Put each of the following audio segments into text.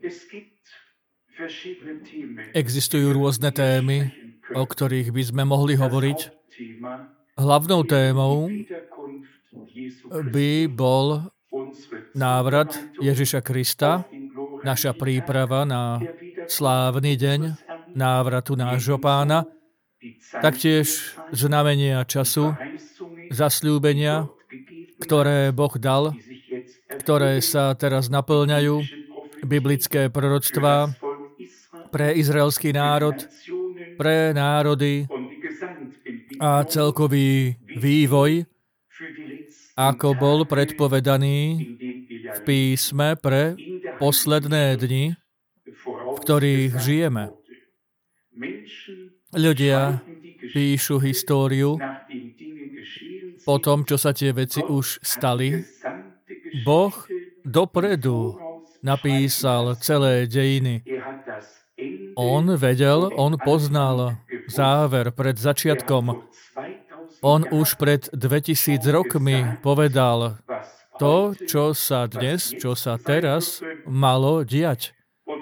Existujú rôzne témy, o ktorých by sme mohli hovoriť. Hlavnou témou by bol návrat Ježiša Krista, naša príprava na slávny deň návratu nášho Pána, taktiež znamenia času, zasľúbenia, ktoré Boh dal, ktoré sa teraz naplňajú, biblické proroctvá pre izraelský národ, pre národy a celkový vývoj, ako bol predpovedaný v písme pre posledné dni, v ktorých žijeme. Ľudia píšu históriu po tom, čo sa tie veci už stali. Boh dopredu napísal celé dejiny. On vedel, on poznal záver pred začiatkom. On už pred 2000 rokmi povedal to, čo sa dnes, čo sa teraz malo diať.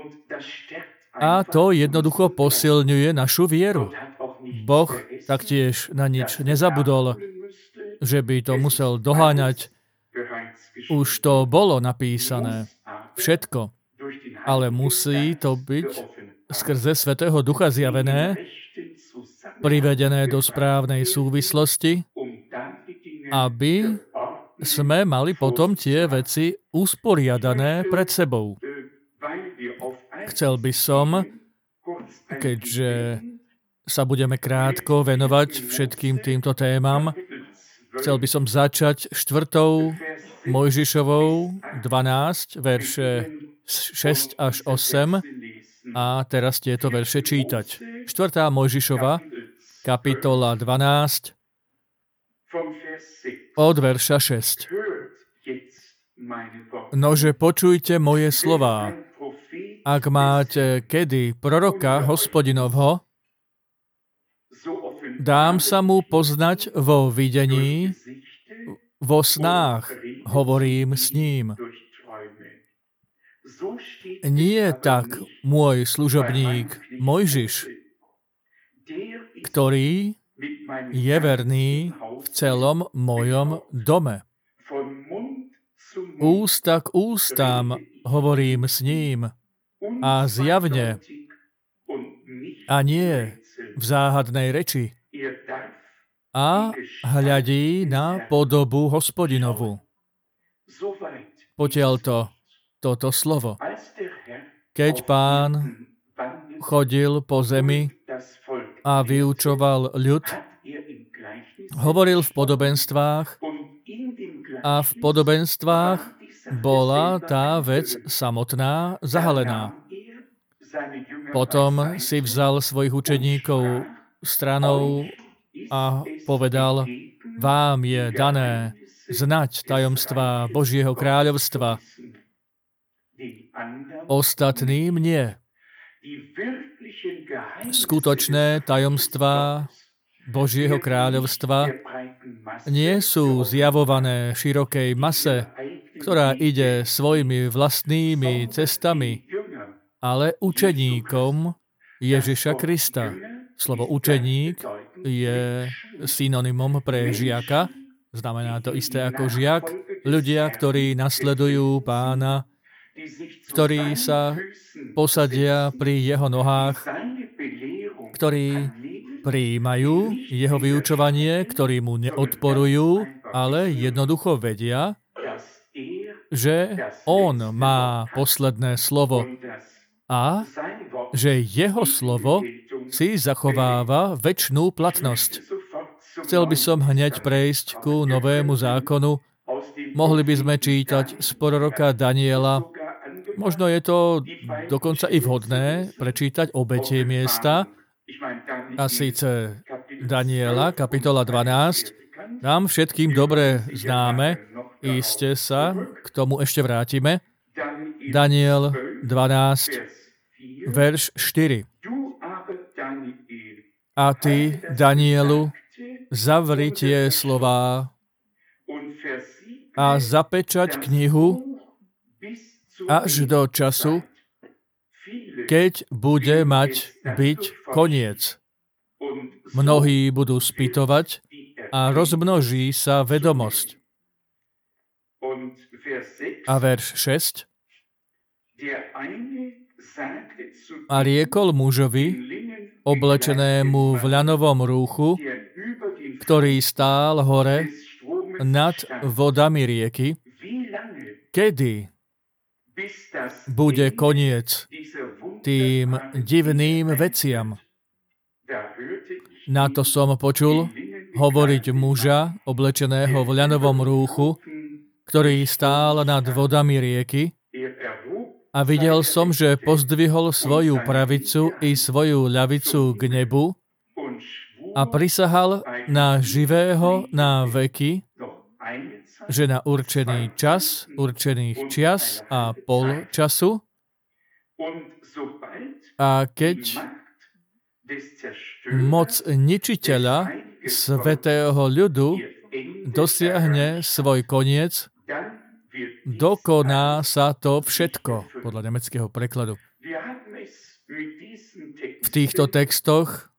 A to jednoducho posilňuje našu vieru. Boh taktiež na nič nezabudol, že by to musel doháňať. Už to bolo napísané. Všetko. Ale musí to byť skrze Svätého Ducha zjavené, privedené do správnej súvislosti, aby sme mali potom tie veci usporiadané pred sebou. Chcel by som, keďže sa budeme krátko venovať všetkým týmto témam, chcel by som začať 4. Mojžišovou 12, verše 6 až 8 a teraz tieto verše čítať. 4. Mojžišova, kapitola 12, od verša 6. Nože počujte moje slová. Ak máte kedy proroka Hospodinovho, dám sa mu poznať vo videní, vo snách hovorím s ním. Nie tak môj služobník Mojžiš, ktorý je verný v celom mojom dome. Ústa k ústam hovorím s ním a zjavne a nie v záhadnej reči a hľadí na podobu Hospodinovu. Potiaľto toto slovo. Keď Pán chodil po zemi a vyučoval ľud, hovoril v podobenstvách a v podobenstvách bola tá vec samotná zahalená. Potom si vzal svojich učeníkov stranou a povedal, vám je dané znať tajomstvá Božieho kráľovstva. Ostatným nie. Skutočné tajomstvá Božieho kráľovstva nie sú zjavované širokej mase, ktorá ide svojimi vlastnými cestami, ale učeníkom Ježiša Krista. Slovo učeník je synonymom pre žiaka, znamená to isté ako žiak. Ľudia, ktorí nasledujú Pána, ktorí sa posadia pri jeho nohách, ktorí prijímajú jeho vyučovanie, ktorí mu neodporujú, ale jednoducho vedia, že on má posledné slovo a že jeho slovo si zachováva večnú platnosť. Chcel by som hneď prejsť ku Novému zákonu. Mohli by sme čítať z proroka Daniela. Možno je to dokonca i vhodné prečítať obe tie miesta, a síce Daniela, kapitola 12. Nám všetkým dobre známe, iste sa k tomu ešte vrátime. Daniel 12, verš 4. A ty, Danielu, zavri tie slová a zapečať knihu až do času, keď bude mať byť koniec. Mnohí budú spytovať a rozmnoží sa vedomosť. A verš 6. A riekol mužovi, oblečenému v ľanovom rúchu, ktorý stál hore nad vodami rieky, kedy bude koniec tým divným veciam. Na to som počul hovoriť muža, oblečeného v ľanovom rúchu, ktorý stál nad vodami rieky, a videl som, že pozdvihol svoju pravicu i svoju ľavicu k nebu a prisahal na živého na veky, že na určený čas, určených čias a pol času, a keď moc ničiteľa svätého ľudu dosiahne svoj koniec, dokoná sa to všetko, podľa nemeckého prekladu. V týchto textoch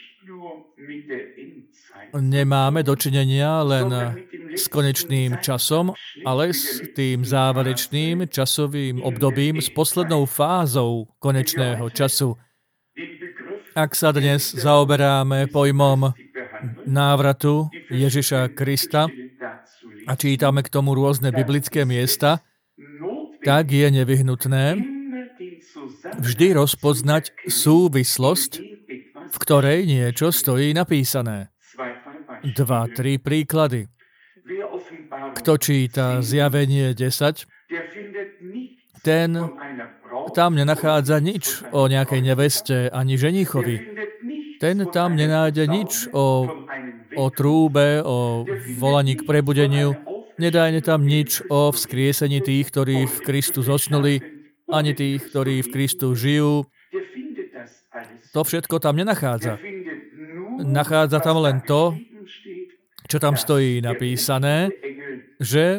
nemáme dočinenia len s konečným časom, ale s tým záverečným časovým obdobím, s poslednou fázou konečného času. Ak sa dnes zaoberáme pojmom návratu Ježiša Krista a čítame k tomu rôzne biblické miesta, tak je nevyhnutné vždy rozpoznať súvislosť, v ktorej niečo stojí napísané. 2-3 príklady. Kto číta Zjavenie 10, ten tam nenachádza nič o nejakej neveste ani ženichovi. Ten tam nenájde nič o trúbe, o volaní k prebudeniu. Nedájne tam nič o vzkriesení tých, ktorí v Kristu zosnuli, ani tých, ktorí v Kristu žijú. To všetko tam nenachádza. Nachádza tam len to, čo tam stojí napísané, že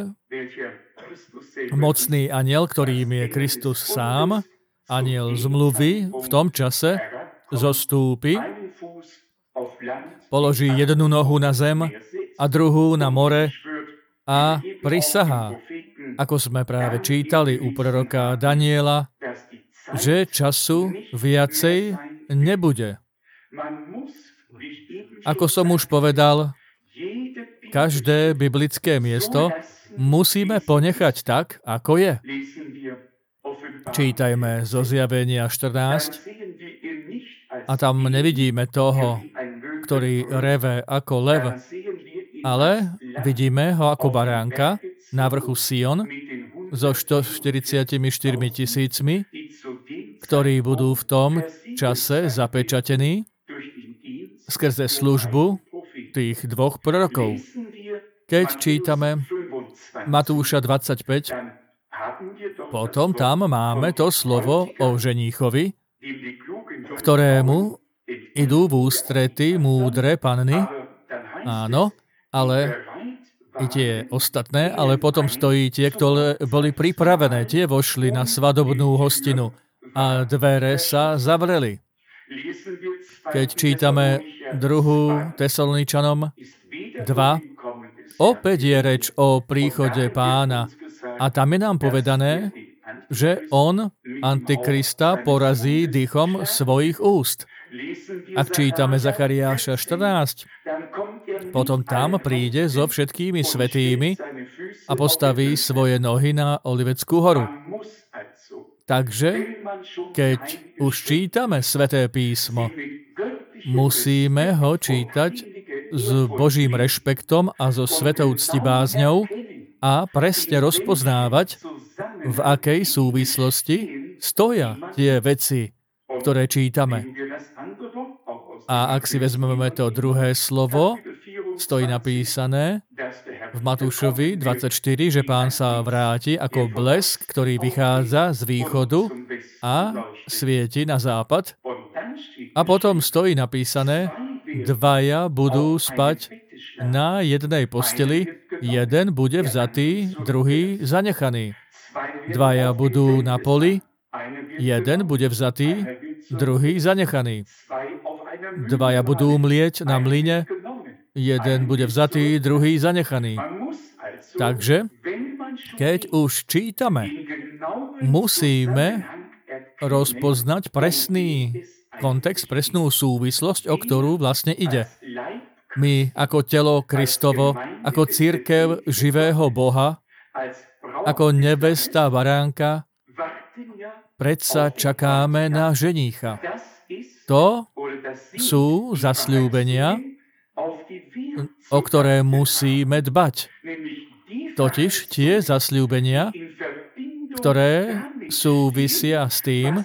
mocný anjel, ktorým je Kristus sám, anjel zmluvy, v tom čase zostúpi, položí jednu nohu na zem a druhú na more a prisahá, ako sme práve čítali u proroka Daniela, že času viacej nebude. Ako som už povedal, každé biblické miesto musíme ponechať tak, ako je. Čítajme zo Zjavenia 14 a tam nevidíme toho, ktorý reve ako lev, ale vidíme ho ako baránka na vrchu Sion so 144 000, ktorí budú v tom čase zapečatení skrze službu tých dvoch prorokov. Keď čítame Matúša 25, potom tam máme to slovo o ženíchovi, ktorému idú v ústrety múdre panny. Áno, ale i tie ostatné, ale potom stojí tie, ktoré boli pripravené. Tie vošli na svadobnú hostinu a dvere sa zavreli. Keď čítame 2. Tesaloničanom 2, opäť je reč o príchode Pána a tam je nám povedané, že on Antikrista porazí dýchom svojich úst. Ak čítame Zachariáša 14, potom tam príde so všetkými svätými a postaví svoje nohy na Oliveckú horu. Takže, keď už čítame Sväté písmo, musíme ho čítať s Božím rešpektom a so svetou ctibázňou a presne rozpoznávať, v akej súvislosti stoja tie veci, ktoré čítame. A ak si vezmeme to druhé slovo, stojí napísané v Matúšovi 24, že Pán sa vráti ako blesk, ktorý vychádza z východu a svieti na západ. A potom stojí napísané, dvaja budú spať na jednej posteli, jeden bude vzatý, druhý zanechaný. Dvaja budú na poli, Jeden bude vzatý, druhý zanechaný. Dvaja budú mlieť na mlyne, jeden bude vzatý, druhý zanechaný. Takže, keď už čítame, musíme rozpoznať presný kontext, presnú súvislosť, o ktorú vlastne ide. My ako telo Kristovo, ako cirkev živého Boha, ako nevesta baránka, predsa čakáme na ženícha. To sú zasľúbenia, o ktoré musíme dbať. Totiž tie zasľúbenia, ktoré súvisia s tým,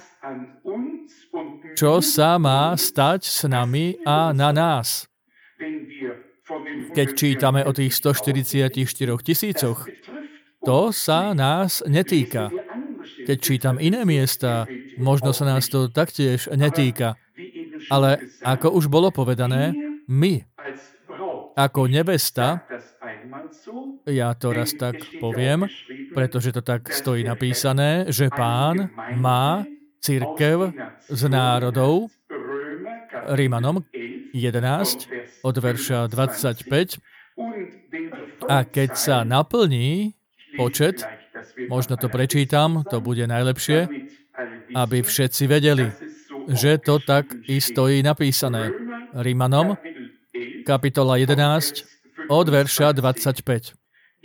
čo sa má stať s nami a na nás. Keď čítame o tých 144 000, to sa nás netýka. Keď čítam iné miesta, možno sa nás to taktiež netýka. Ale ako už bolo povedané, my, ako nevesta, ja to raz tak poviem, pretože to tak stojí napísané, že Pán má cirkev z národov, Rímanom 11, od verša 25, a keď sa naplní počet, možno to prečítam, to bude najlepšie, aby všetci vedeli, že to tak i stojí napísané. Rímanom, kapitola 11, od verša 25.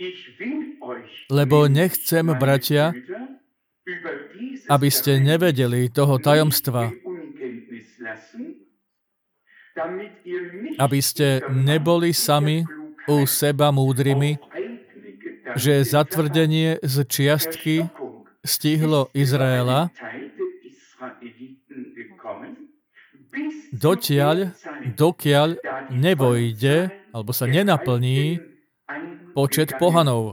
Lebo nechcem, bratia, aby ste nevedeli toho tajomstva, aby ste neboli sami u seba múdrymi, že zatvrdenie z čiastky stihlo Izraela dokiaľ nevojde, alebo sa nenaplní počet pohanov.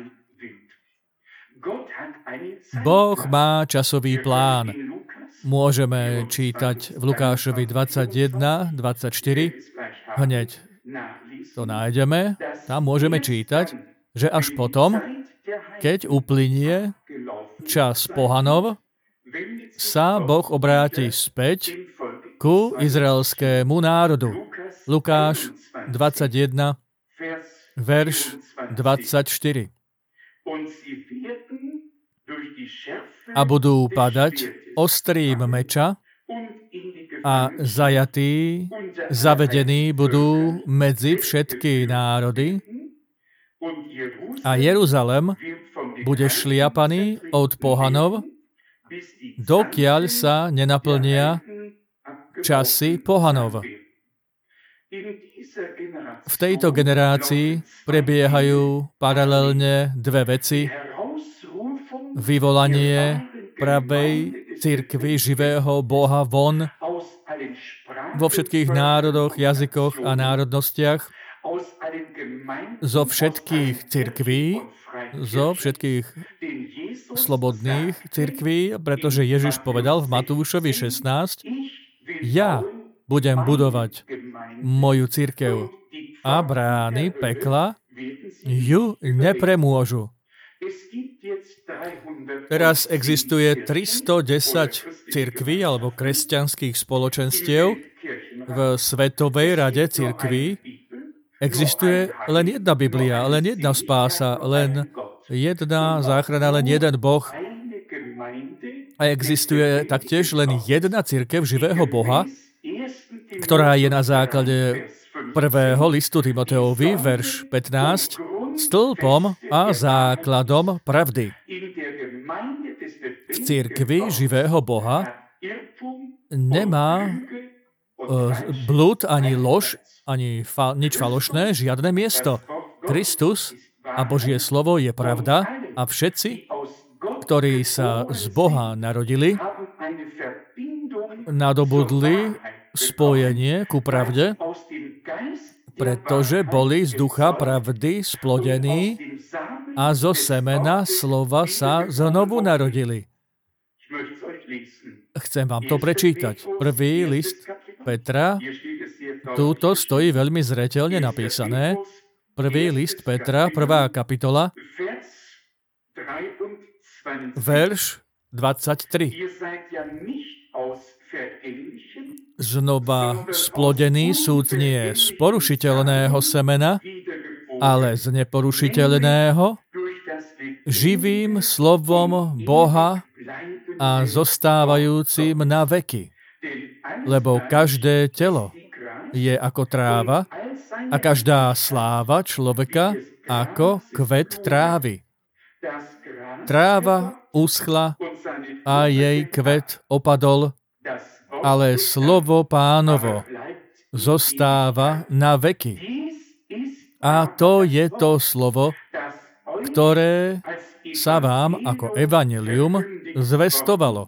Boh má časový plán. Môžeme čítať v Lukášovi 21, 24. Hneď to nájdeme. Tam môžeme čítať, že až potom, keď uplynie čas pohanov, sa Boh obráti späť ku izraelskému národu. Lukáš 21, verš 24. A budú padať ostrým meča a zajatí, zavedení budú medzi všetky národy a Jeruzalem bude šliapaný od pohanov, dokiaľ sa nenaplnia časy pohanov. V tejto generácii prebiehajú paralelne dve veci. Vyvolanie pravej cirkvi živého Boha von vo všetkých národoch, jazykoch a národnostiach, zo všetkých cirkví, zo všetkých slobodných cirkví, pretože Ježiš povedal v Matúšovi 16, ja budem budovať moju cirkev a brány pekla ju nepremôžu. Teraz existuje 310 cirkví alebo kresťanských spoločenstiev v Svetovej rade cirkví. Existuje len jedna Biblia, len jedna spása, len jedna záchrana, len jeden Boh. A existuje taktiež len jedna cirkev živého Boha, ktorá je na základe prvého listu Timoteovi, verš 15, stĺpom a základom pravdy. V cirkvi živého Boha nemá blud ani lož, ani nič falošné, žiadne miesto. Kristus a Božie slovo je pravda a všetci, ktorí sa z Boha narodili, nadobudli spojenie ku pravde, pretože boli z ducha pravdy splodení a zo semena slova sa znovu narodili. Chcem vám to prečítať. Prvý list Petra, túto stojí veľmi zreteľne napísané. Prvý list Petra, 1. kapitola, verš 23. Znova splodený súd nie z porušiteľného semena, ale z neporušiteľného, živým slovom Boha a zostávajúcim na veky. Lebo každé telo je ako tráva a každá sláva človeka ako kvet trávy. Tráva uschla a jej kvet opadol, ale slovo Pánovo zostáva na veky. A to je to slovo, ktoré sa vám ako evanjelium zvestovalo.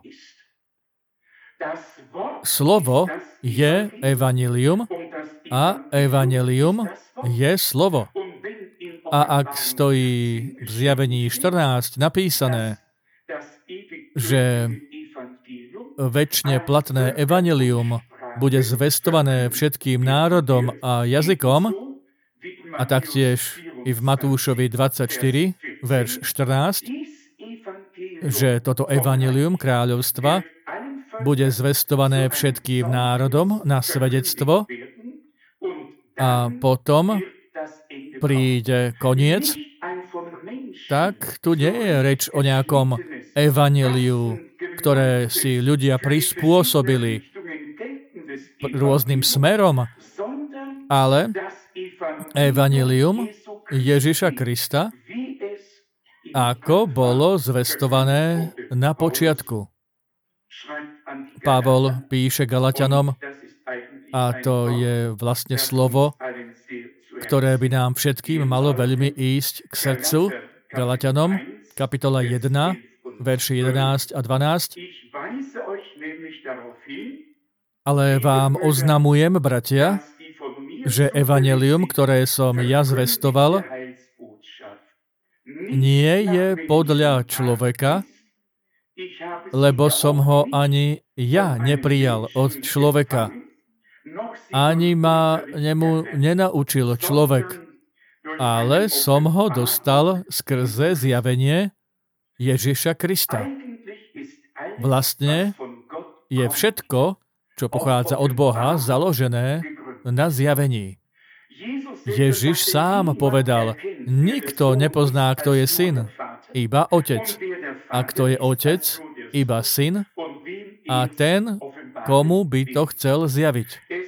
Slovo je evanjelium a evanjelium je slovo. A ak stojí v Zjavení 14 napísané, že večne platné evanjelium bude zvestované všetkým národom a jazykom, a taktiež i v Matúšovi 24, verš 14, že toto evanjelium kráľovstva bude zvestované všetkým národom na svedectvo a potom príde koniec, tak tu nie je reč o nejakom evanjeliu, ktoré si ľudia prispôsobili rôznym smerom, ale evanjelium Ježiša Krista, ako bolo zvestované na počiatku. Pavol píše Galatianom, a to je vlastne slovo, ktoré by nám všetkým malo veľmi ísť k srdcu. Galatianom, kapitola 1, verši 11 a 12. Ale vám oznamujem, bratia, že evanjelium, ktoré som ja zvestoval, nie je podľa človeka, lebo som ho ani ja neprijal od človeka. Ani ma nemu nenaučil človek, ale som ho dostal skrze zjavenie Ježiša Krista. Vlastne je všetko, čo pochádza od Boha, založené na zjavení. Ježiš sám povedal, nikto nepozná, kto je syn, iba otec. A kto je otec, iba syn a ten, komu by to chcel zjaviť.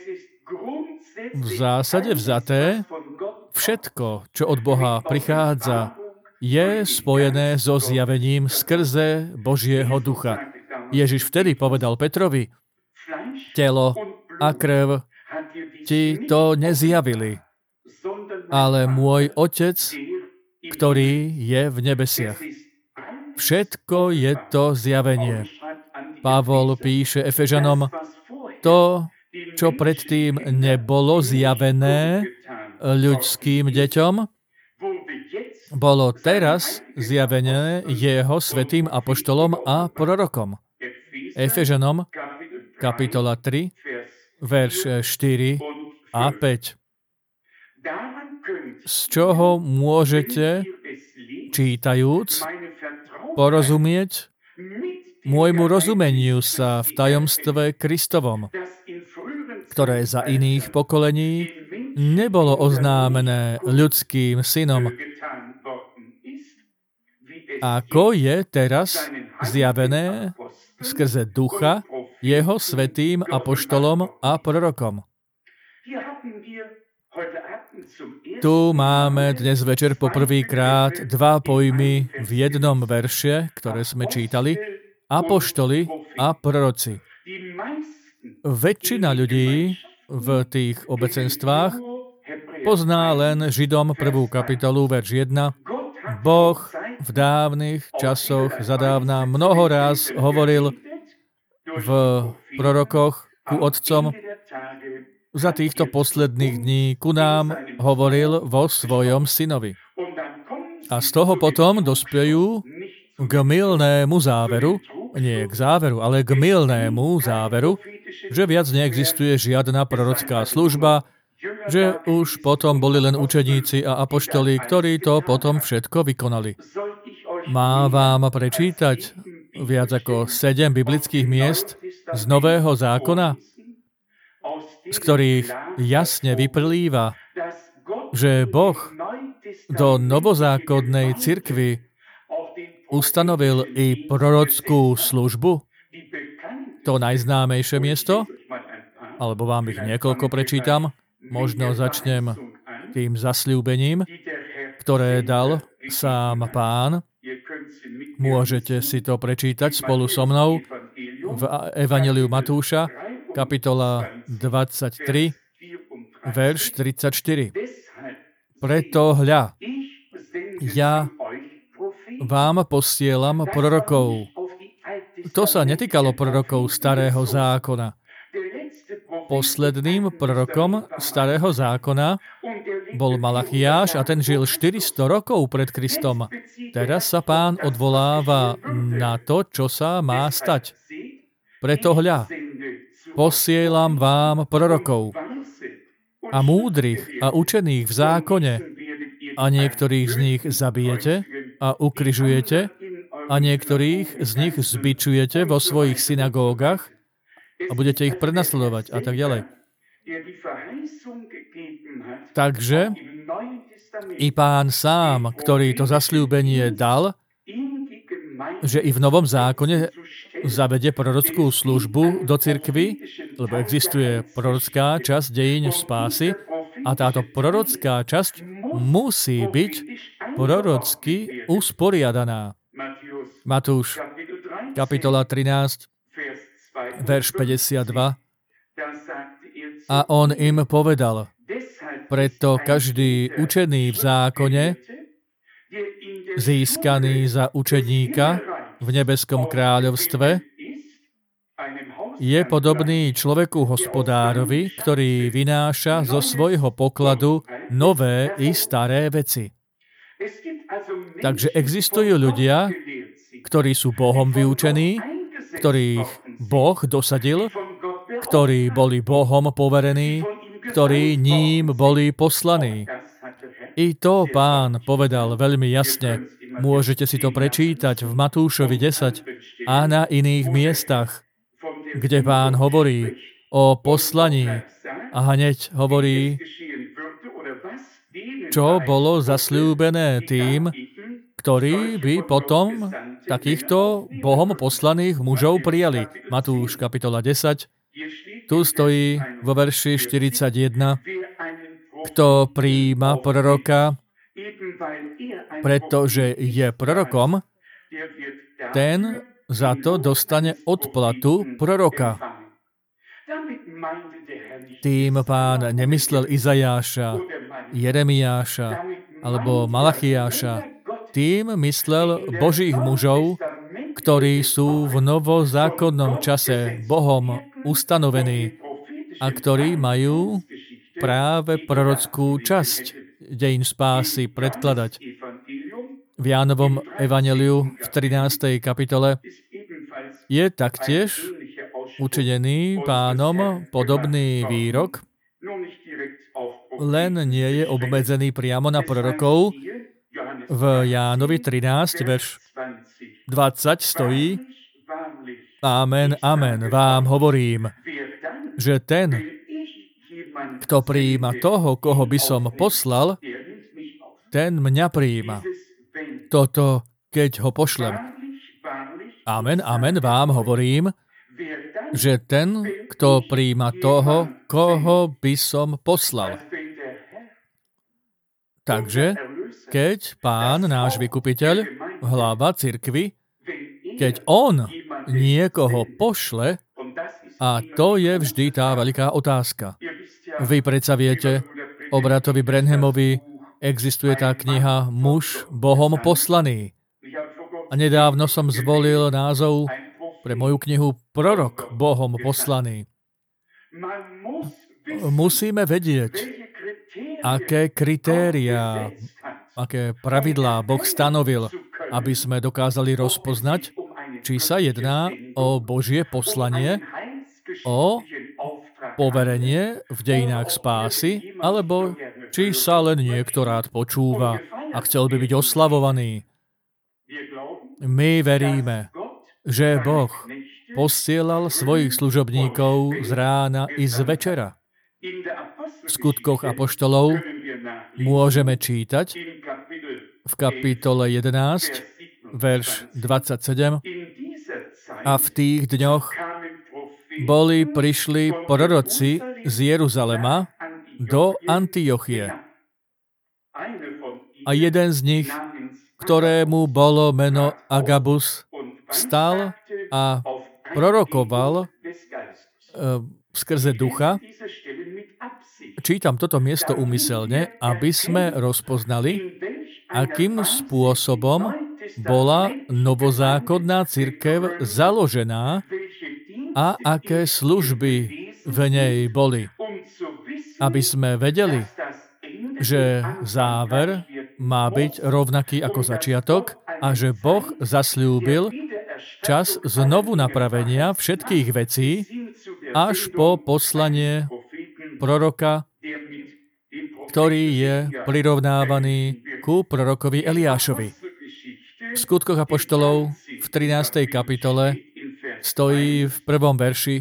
V zásade vzaté, všetko, čo od Boha prichádza, je spojené so zjavením skrze Božieho ducha. Ježiš vtedy povedal Petrovi, telo a krv ti to nezjavili, ale môj Otec, ktorý je v nebesiach. Všetko je to zjavenie. Pavol píše Efežanom, to, čo predtým nebolo zjavené ľudským deťom, bolo teraz zjavené jeho svätým apoštolom a prorokom. Efežanom, kapitola 3, verš 4 a 5. Z čoho môžete, čítajúc, porozumieť môjmu rozumeniu sa v tajomstve Kristovom, ktoré za iných pokolení nebolo oznámené ľudským synom, ako je teraz zjavené skrze ducha jeho svätým apoštolom a prorokom. Tu máme dnes večer poprvýkrát dva pojmy v jednom verše, ktoré sme čítali, apoštoli a proroci. Väčšina ľudí v tých obecenstvách pozná len Židom 1. kapitolu, verš 1. Boh v dávnych časoch zadávna mnoho raz hovoril v prorokoch ku otcom, za týchto posledných dní ku nám hovoril vo svojom synovi. A z toho potom dospejú k mylnému záveru, nie k záveru, ale k mylnému záveru, že viac neexistuje žiadna prorocká služba, že už potom boli len učeníci a apoštoli, ktorí to potom všetko vykonali. Mám vám prečítať viac ako 7 biblických miest z Nového zákona, z ktorých jasne vyplýva, že Boh do novozákonnej cirkvi ustanovil i prorockú službu. To najznámejšie miesto, alebo vám ich niekoľko prečítam, možno začnem tým zasľúbením, ktoré dal sám Pán. Môžete si to prečítať spolu so mnou v Evanjeliu Matúša, kapitola 23, verš 34. Preto hľa, ja vám posielam prorokov. To sa netýkalo prorokov Starého zákona. Posledným prorokom Starého zákona bol Malachiáš a ten žil 400 rokov pred Kristom. Teraz sa Pán odvoláva na to, čo sa má stať. Preto hľa, posielam vám prorokov a múdrych a učených v zákone a niektorých z nich zabijete a ukrižujete a niektorých z nich zbičujete vo svojich synagógach a budete ich prenasledovať a tak ďalej. Takže i Pán sám, ktorý to zasľúbenie dal, že i v Novom zákone zavede prorockú službu do cirkvi, lebo existuje prorocká časť dejín spásy a táto prorocká časť musí byť prorocky usporiadaná. Matúš, kapitola 13, verš 52. A on im povedal, preto každý učený v zákone, získaný za učeníka v nebeskom kráľovstve, je podobný človeku hospodárovi, ktorý vynáša zo svojho pokladu nové i staré veci. Takže existujú ľudia, ktorí sú Bohom vyučení, ktorých Boh dosadil, ktorí boli Bohom poverení, ktorí ním boli poslaní. I to Pán povedal veľmi jasne. Môžete si to prečítať v Matúšovi 10 a na iných miestach, kde Pán hovorí o poslaní a hneď hovorí, čo bolo zasľúbené tým, ktorí by potom takýchto Bohom poslaných mužov prijali. Matúš, kapitola 10, tu stojí vo verši 41, kto prijíma proroka, pretože je prorokom, ten za to dostane odplatu proroka. Tým Pán nemyslel Izajáša, Jeremiáša alebo Malachiáša. Tým myslel Božích mužov, ktorí sú v novozákonnom čase Bohom ustanovení a ktorí majú práve prorockú časť dejín spásy predkladať. V Jánovom evanjeliu v 13. kapitole je taktiež učinený Pánom podobný výrok, len nie je obmedzený priamo na prorokov. V Jánovi 13, verš 20 stojí: Amen, amen, vám hovorím, že ten, kto prijíma toho, koho by som poslal, ten mňa prijíma. Toto, keď ho pošlem. Amen, amen, vám hovorím, že ten, kto prijíma toho, koho by som poslal. Takže, keď Pán, náš vykupiteľ, hlava cirkvi, keď on niekoho pošle, a to je vždy tá veľká otázka. Vy predsa viete, o bratovi Branhamovi existuje tá kniha Muž Bohom poslaný. A nedávno som zvolil názov pre moju knihu Prorok Bohom poslaný. Musíme vedieť, aké kritériá, aké pravidlá Boh stanovil, aby sme dokázali rozpoznať, či sa jedná o Božie poslanie, o poverenie v dejinách spásy, alebo či sa len niekto rád počúva a chcel by byť oslavovaný. My veríme, že Boh posielal svojich služobníkov z rána i z večera. V skutkoch apoštolov môžeme čítať v kapitole 11, verš 27, a v tých dňoch prišli proroci z Jeruzalema do Antiochie. A jeden z nich, ktorému bolo meno Agabus, vstal a prorokoval skrze ducha. Čítam toto miesto úmyselne, aby sme rozpoznali, akým spôsobom bola novozákonná cirkev založená a aké služby v nej boli. Aby sme vedeli, že záver má byť rovnaký ako začiatok a že Boh zasľúbil čas znovu napravenia všetkých vecí až po poslanie proroka, ktorý je prirovnávaný ku prorokovi Eliášovi. V skutkoch apoštolov v 13. kapitole stojí v 1. verši: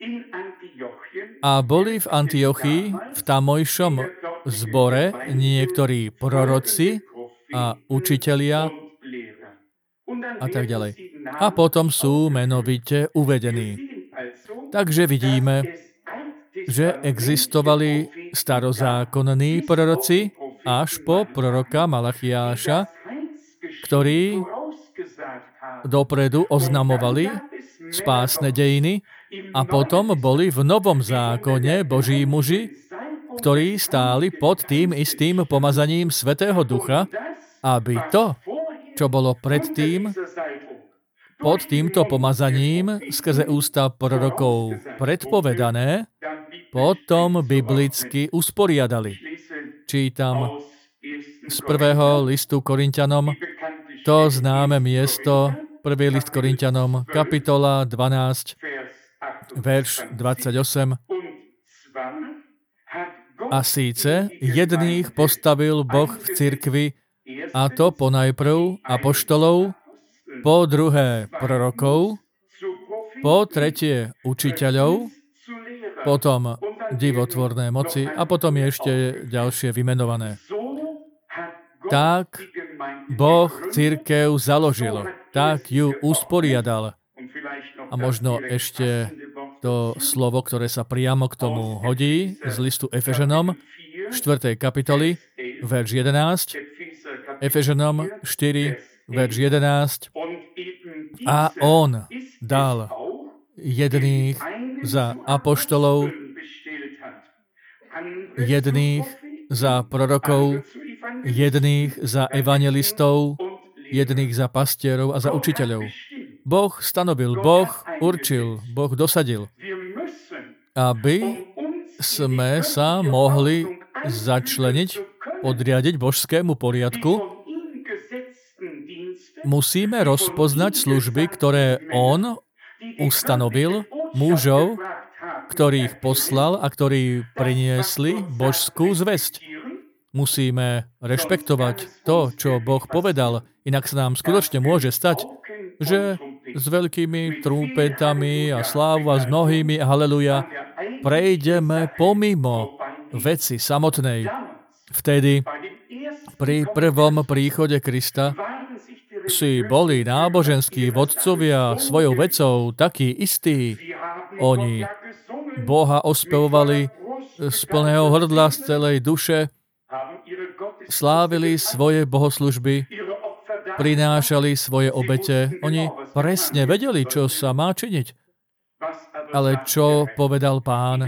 a boli v Antiochii v tamojšom zbore niektorí proroci a učitelia a tak ďalej. A potom sú menovite uvedení. Takže vidíme, že existovali starozákonní proroci až po proroka Malachiáša, ktorí dopredu oznamovali spásne dejiny, a potom boli v Novom zákone Boží muži, ktorí stáli pod tým istým pomazaním Svätého Ducha, aby to, čo bolo predtým, pod týmto pomazaním skrze ústa prorokov predpovedané, potom biblicky usporiadali. Čítam z 1. listu Korinťanom, to známe miesto, 1. list Korinťanom, kapitola 12, verš 28. A síce jedných postavil Boh v cirkvi, a to ponajprv apoštolov, po druhé prorokov, po tretie učiteľov, potom divotvorné moci a potom je ešte ďalšie vymenované. Tak Boh cirkev založil, tak ju usporiadal. A možno ešte to slovo, ktoré sa priamo k tomu hodí, z listu Efežanom, 4. kapitoly, verš 11, Efežanom 4, verš 11, a on dal jedných za apoštolov, jedných za prorokov, jedných za evangelistov, jedných za pastierov a za učiteľov. Boh stanovil, Boh určil, Boh dosadil, aby sme sa mohli začleniť, podriadiť božskému poriadku. Musíme rozpoznať služby, ktoré on ustanovil, mužov, ktorých poslal a ktorí priniesli božskú zvesť. Musíme rešpektovať to, čo Boh povedal, inak sa nám skutočne môže stať, že s veľkými trumpetami a slávu a s mnohými haleluja prejdeme pomimo veci samotnej. Vtedy pri prvom príchode Krista si boli náboženskí vodcovia svojou vecou takí istí. Oni Boha ospevovali z plného hrdla, z celej duše, slávili svoje bohoslužby, prinášali svoje obete. Oni presne vedeli, čo sa má činiť. Ale čo povedal Pán?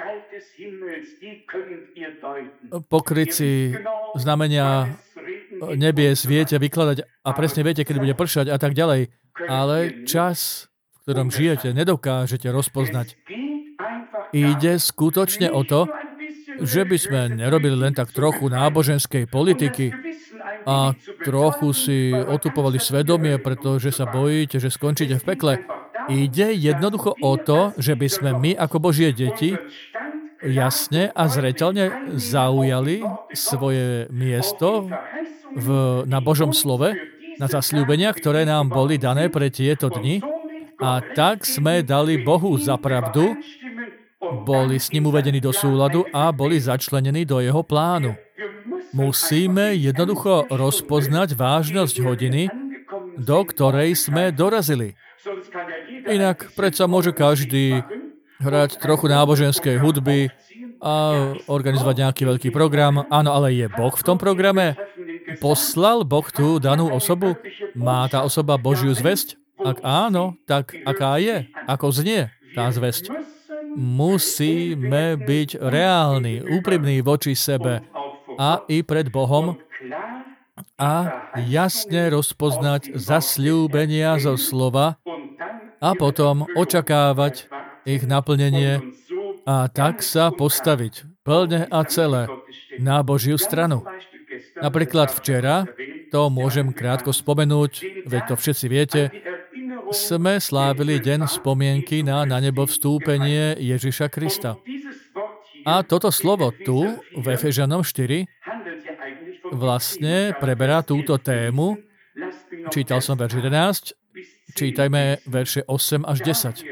Pokrytci znamenia nebies viete vykladať a presne viete, kedy bude pršať a tak ďalej. Ale čas, v ktorom žijete, nedokážete rozpoznať. Ide skutočne o to, že by sme nerobili len tak trochu náboženskej politiky a trochu si otupovali svedomie, pretože sa bojíte, že skončíte v pekle. Ide jednoducho o to, že by sme my ako Božie deti jasne a zreteľne zaujali svoje miesto na Božom slove, na zasľúbenia, ktoré nám boli dané pre tieto dni A tak sme dali Bohu za pravdu, boli s ním uvedení do súladu a boli začlenení do jeho plánu. Musíme jednoducho rozpoznať vážnosť hodiny, do ktorej sme dorazili. Inak predsa môže každý hrať trochu náboženskej hudby a organizovať nejaký veľký program. Áno, ale je Boh v tom programe? Poslal Boh tú danú osobu? Má tá osoba Božiu zvesť? Ak áno, tak aká je? Ako znie tá zvesť? Musíme byť reálni, úprimní voči sebe a i pred Bohom a jasne rozpoznať zasľúbenia zo slova a potom očakávať ich naplnenie a tak sa postaviť plne a celé na Božiu stranu. Napríklad včera, to môžem krátko spomenúť, veď to všetci viete, sme slávili deň spomienky na nebo vstúpenie Ježiša Krista. A toto slovo tu, v Efežanom 4, vlastne preberá túto tému. Čítal som verš 11, čítajme verše 8 až 10.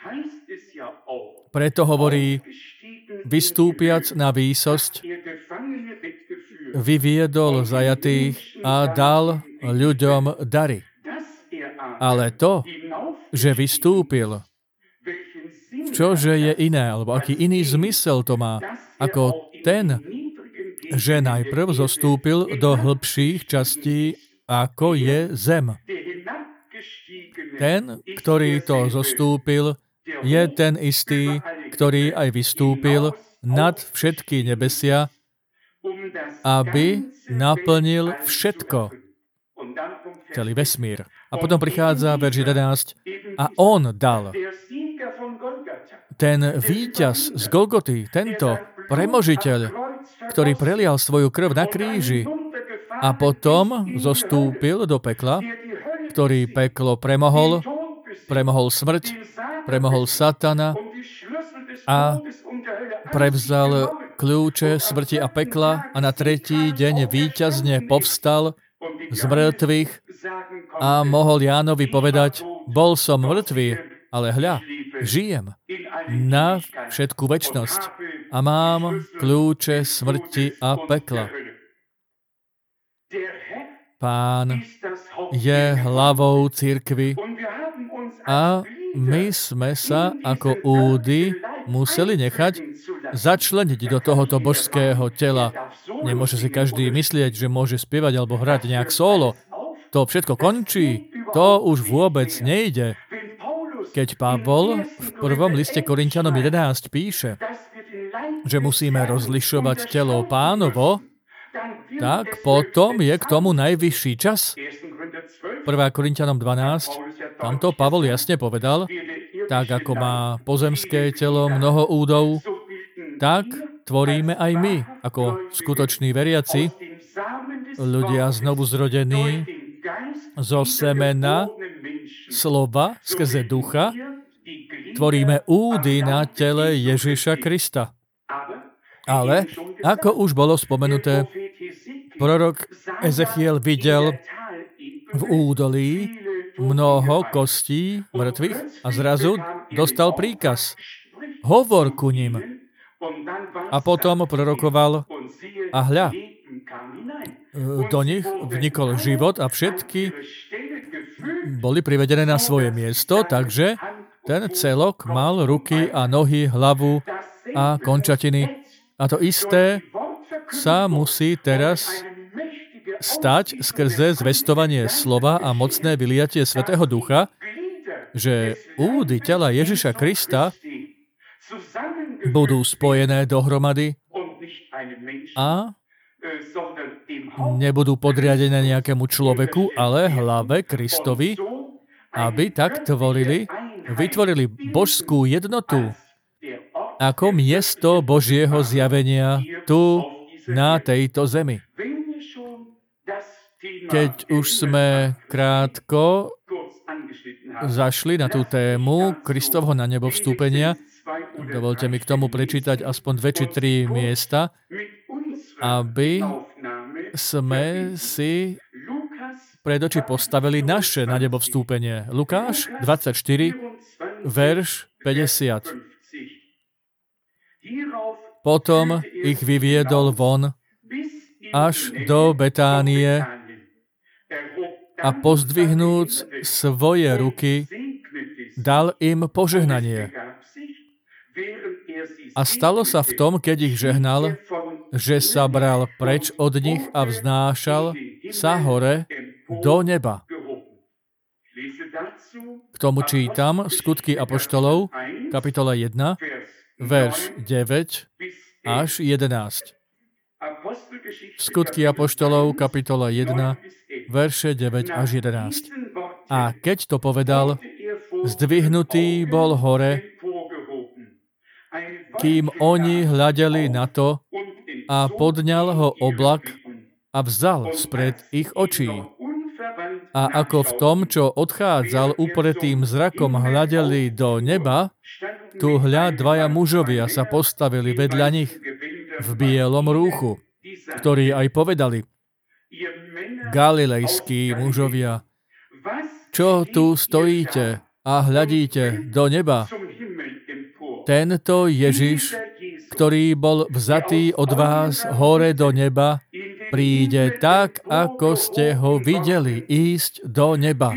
Preto hovorí, vystúpiac na výsosť, vyviedol zajatých a dal ľuďom dary. Ale to, že vystúpil, čože je iné, alebo aký iný zmysel to má, ako ten, že najprv zostúpil do hlbších častí, ako je zem. Ten, ktorý to zostúpil, je ten istý, ktorý aj vystúpil nad všetky nebesia, aby naplnil všetko, celý vesmír. A potom prichádza verš 11. A on dal. Ten víťaz z Golgoty, tento premožiteľ, ktorý prelial svoju krv na kríži a potom zostúpil do pekla, ktorý peklo premohol smrť, premohol satana a prevzal kľúče smrti a pekla a na tretí deň víťazne povstal z mŕtvych a mohol Jánovi povedať, bol som mŕtvý, ale hľa, žijem na všetku večnosť a mám kľúče smrti a pekla. Pán je hlavou cirkvi a my sme sa ako údy museli nechať začleniť do tohoto božského tela. Nemôže si každý myslieť, že môže spievať alebo hrať nejak solo. To všetko končí. To už vôbec nejde. Keď Pavol v prvom liste Korinťanom 11 píše, že musíme rozlišovať telo Pánovo, tak potom je k tomu najvyšší čas. 1. Korinťanom 12, tamto Pavol jasne povedal, tak ako má pozemské telo mnoho údov, tak tvoríme aj my, ako skutoční veriaci, ľudia znovu zrodení zo semena slova skrze ducha, tvoríme údy na tele Ježiša Krista. Ale, ako už bolo spomenuté, prorok Ezechiel videl v údolí mnoho kostí mŕtvych a zrazu dostal príkaz. Hovor ku nim. A potom prorokoval a hľa, do nich vnikol život a všetky boli privedené na svoje miesto, takže ten celok mal ruky a nohy, hlavu a končatiny. A to isté sa musí teraz stať skrze zvestovanie slova a mocné vyliatie Svätého Ducha, že údy tela Ježiša Krista budú spojené dohromady a nebudú podriadené nejakému človeku, ale hlave Kristovi, aby tak vytvorili božskú jednotu ako miesto Božieho zjavenia tu na tejto zemi. Keď už sme krátko zašli na tú tému Kristovho na nebo vstúpenia, dovolte mi k tomu prečítať aspoň 2 či 3 miesta, aby sme si pred oči postavili naše na nebo vstúpenie. Lukáš 24, verš 50. Potom ich vyviedol von až do Betánie a pozdvihnúc svoje ruky, dal im požehnanie. A stalo sa v tom, keď ich žehnal, že sa bral preč od nich a vznášal sa hore do neba. K tomu čítam Skutky apoštolov, kapitola 1, verš 9 až 11. Skutky apoštolov, kapitola 1, verše 9 až 11. A keď to povedal, zdvihnutý bol hore, kým oni hľadeli na to, a podňal ho oblak a vzal spred ich očí. A ako v tom, čo odchádzal, upretým zrakom hľadeli do neba, tu hľa dvaja mužovia sa postavili vedľa nich v bielom rúchu, ktorí aj povedali: Galilejskí mužovia, čo tu stojíte a hľadíte do neba? Tento Ježiš, ktorý bol vzatý od vás hore do neba, príde tak, ako ste ho videli ísť do neba.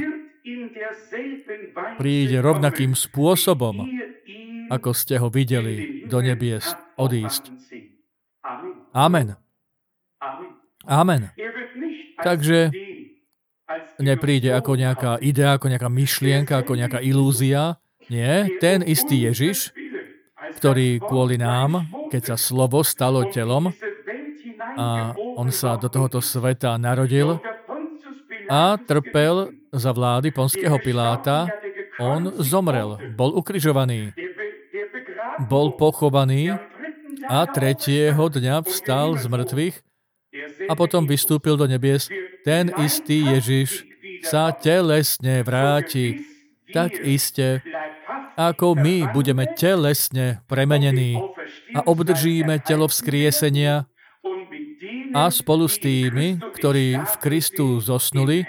Príde rovnakým spôsobom, ako ste ho videli do nebies odísť. Amen. Amen. Takže nepríde ako nejaká idea, ako nejaká myšlienka, ako nejaká ilúzia. Nie, ten istý Ježiš, ktorý kvôli nám, keď sa slovo stalo telom a on sa do tohoto sveta narodil a trpel za vlády Ponského Piláta, on zomrel, bol ukrižovaný, bol pochovaný a tretieho dňa vstal z mŕtvych a potom vystúpil do nebies. Ten istý Ježiš sa telesne vráti, tak iste, ako my budeme telesne premenení a obdržíme telo vzkriesenia a spolu s tými, ktorí v Kristu zosnuli,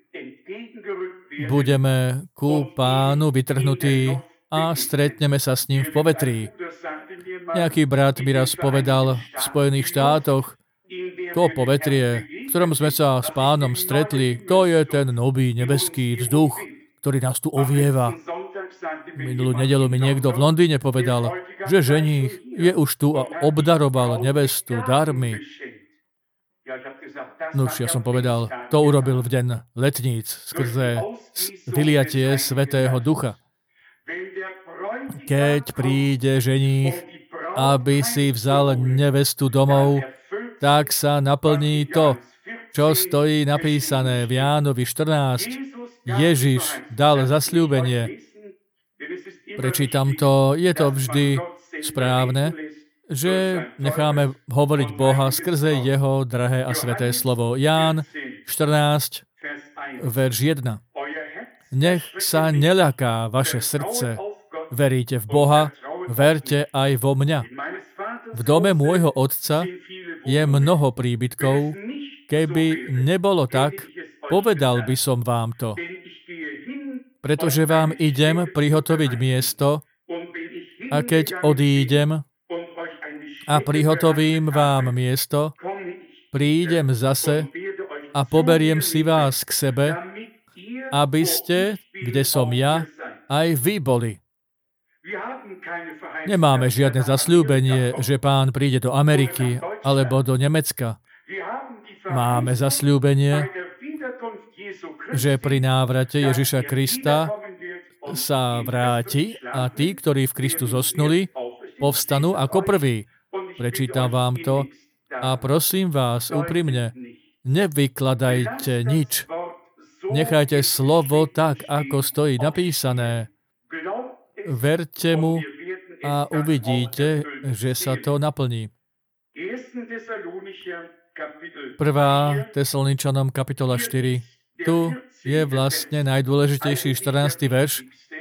budeme ku Pánu vytrhnutí a stretneme sa s ním v povetrí. Nejaký brat mi raz povedal v Spojených štátoch, to povetrie, v ktorom sme sa s Pánom stretli, to je ten nový nebeský vzduch, ktorý nás tu ovieva. Minulú nedeľu mi niekto v Londýne povedal, že ženích je už tu a obdaroval nevestu darmi. Nuž, ja som povedal, to urobil v deň letníc skrze vyliatie Svätého Ducha. Keď príde ženích, aby si vzal nevestu domov, tak sa naplní to, čo stojí napísané v Jánovi 14. Ježiš dal zasľúbenie. Prečítam to, je to vždy správne, že necháme hovoriť Boha skrze jeho drahé a sveté slovo. Ján 14, verš 1. Nech sa neľaká vaše srdce. Veríte v Boha, verte aj vo mňa. V dome môjho otca je mnoho príbytkov. Keby nebolo tak, povedal by som vám to. Pretože vám idem prihotoviť miesto a keď odídem a prihotovím vám miesto, prídem zase a poberiem si vás k sebe, aby ste, kde som ja, aj vy boli. Nemáme žiadne zasľúbenie, že Pán príde do Ameriky alebo do Nemecka. Máme zasľúbenie, že pri návrate Ježiša Krista sa vráti a tí, ktorí v Kristu zosnuli, povstanú ako prví. Prečítam vám to a prosím vás úprimne, nevykladajte nič. Nechajte slovo tak, ako stojí napísané. Verte mu a uvidíte, že sa to naplní. 1. Tesaloničanom kapitola 4. Tu je vlastne najdôležitejší 14. verš,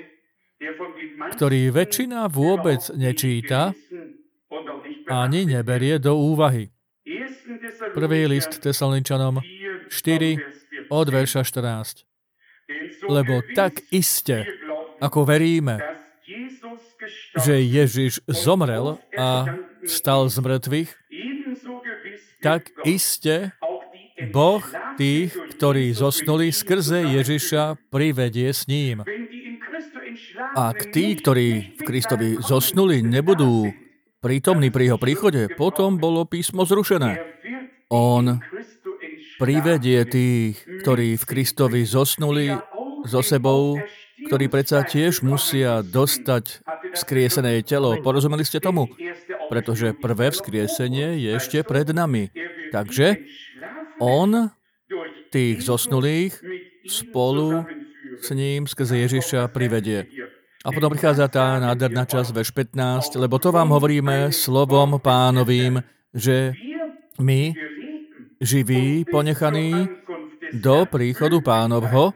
ktorý väčšina vôbec nečíta ani neberie do úvahy. Prvý list Tesaloničanom 4, od verša 14. Lebo tak iste, ako veríme, že Ježiš zomrel a vstal z mŕtvych, tak iste Boh tých, ktorí zosnuli skrze Ježiša, privedie s ním. Ak tí, ktorí v Kristovi zosnuli, nebudú prítomní pri jeho príchode, potom bolo písmo zrušené. On privedie tých, ktorí v Kristovi zosnuli, so sebou, ktorí predsa tiež musia dostať vzkriesené telo. Porozumeli ste tomu? Pretože prvé vzkriesenie je ešte pred nami. Takže on tých zosnulých spolu s ním skrze Ježiša privedie. A potom prichádza tá nádherná časť, verš 15, lebo to vám hovoríme slovom Pánovým, že my, živí, ponechaní do príchodu Pánovho,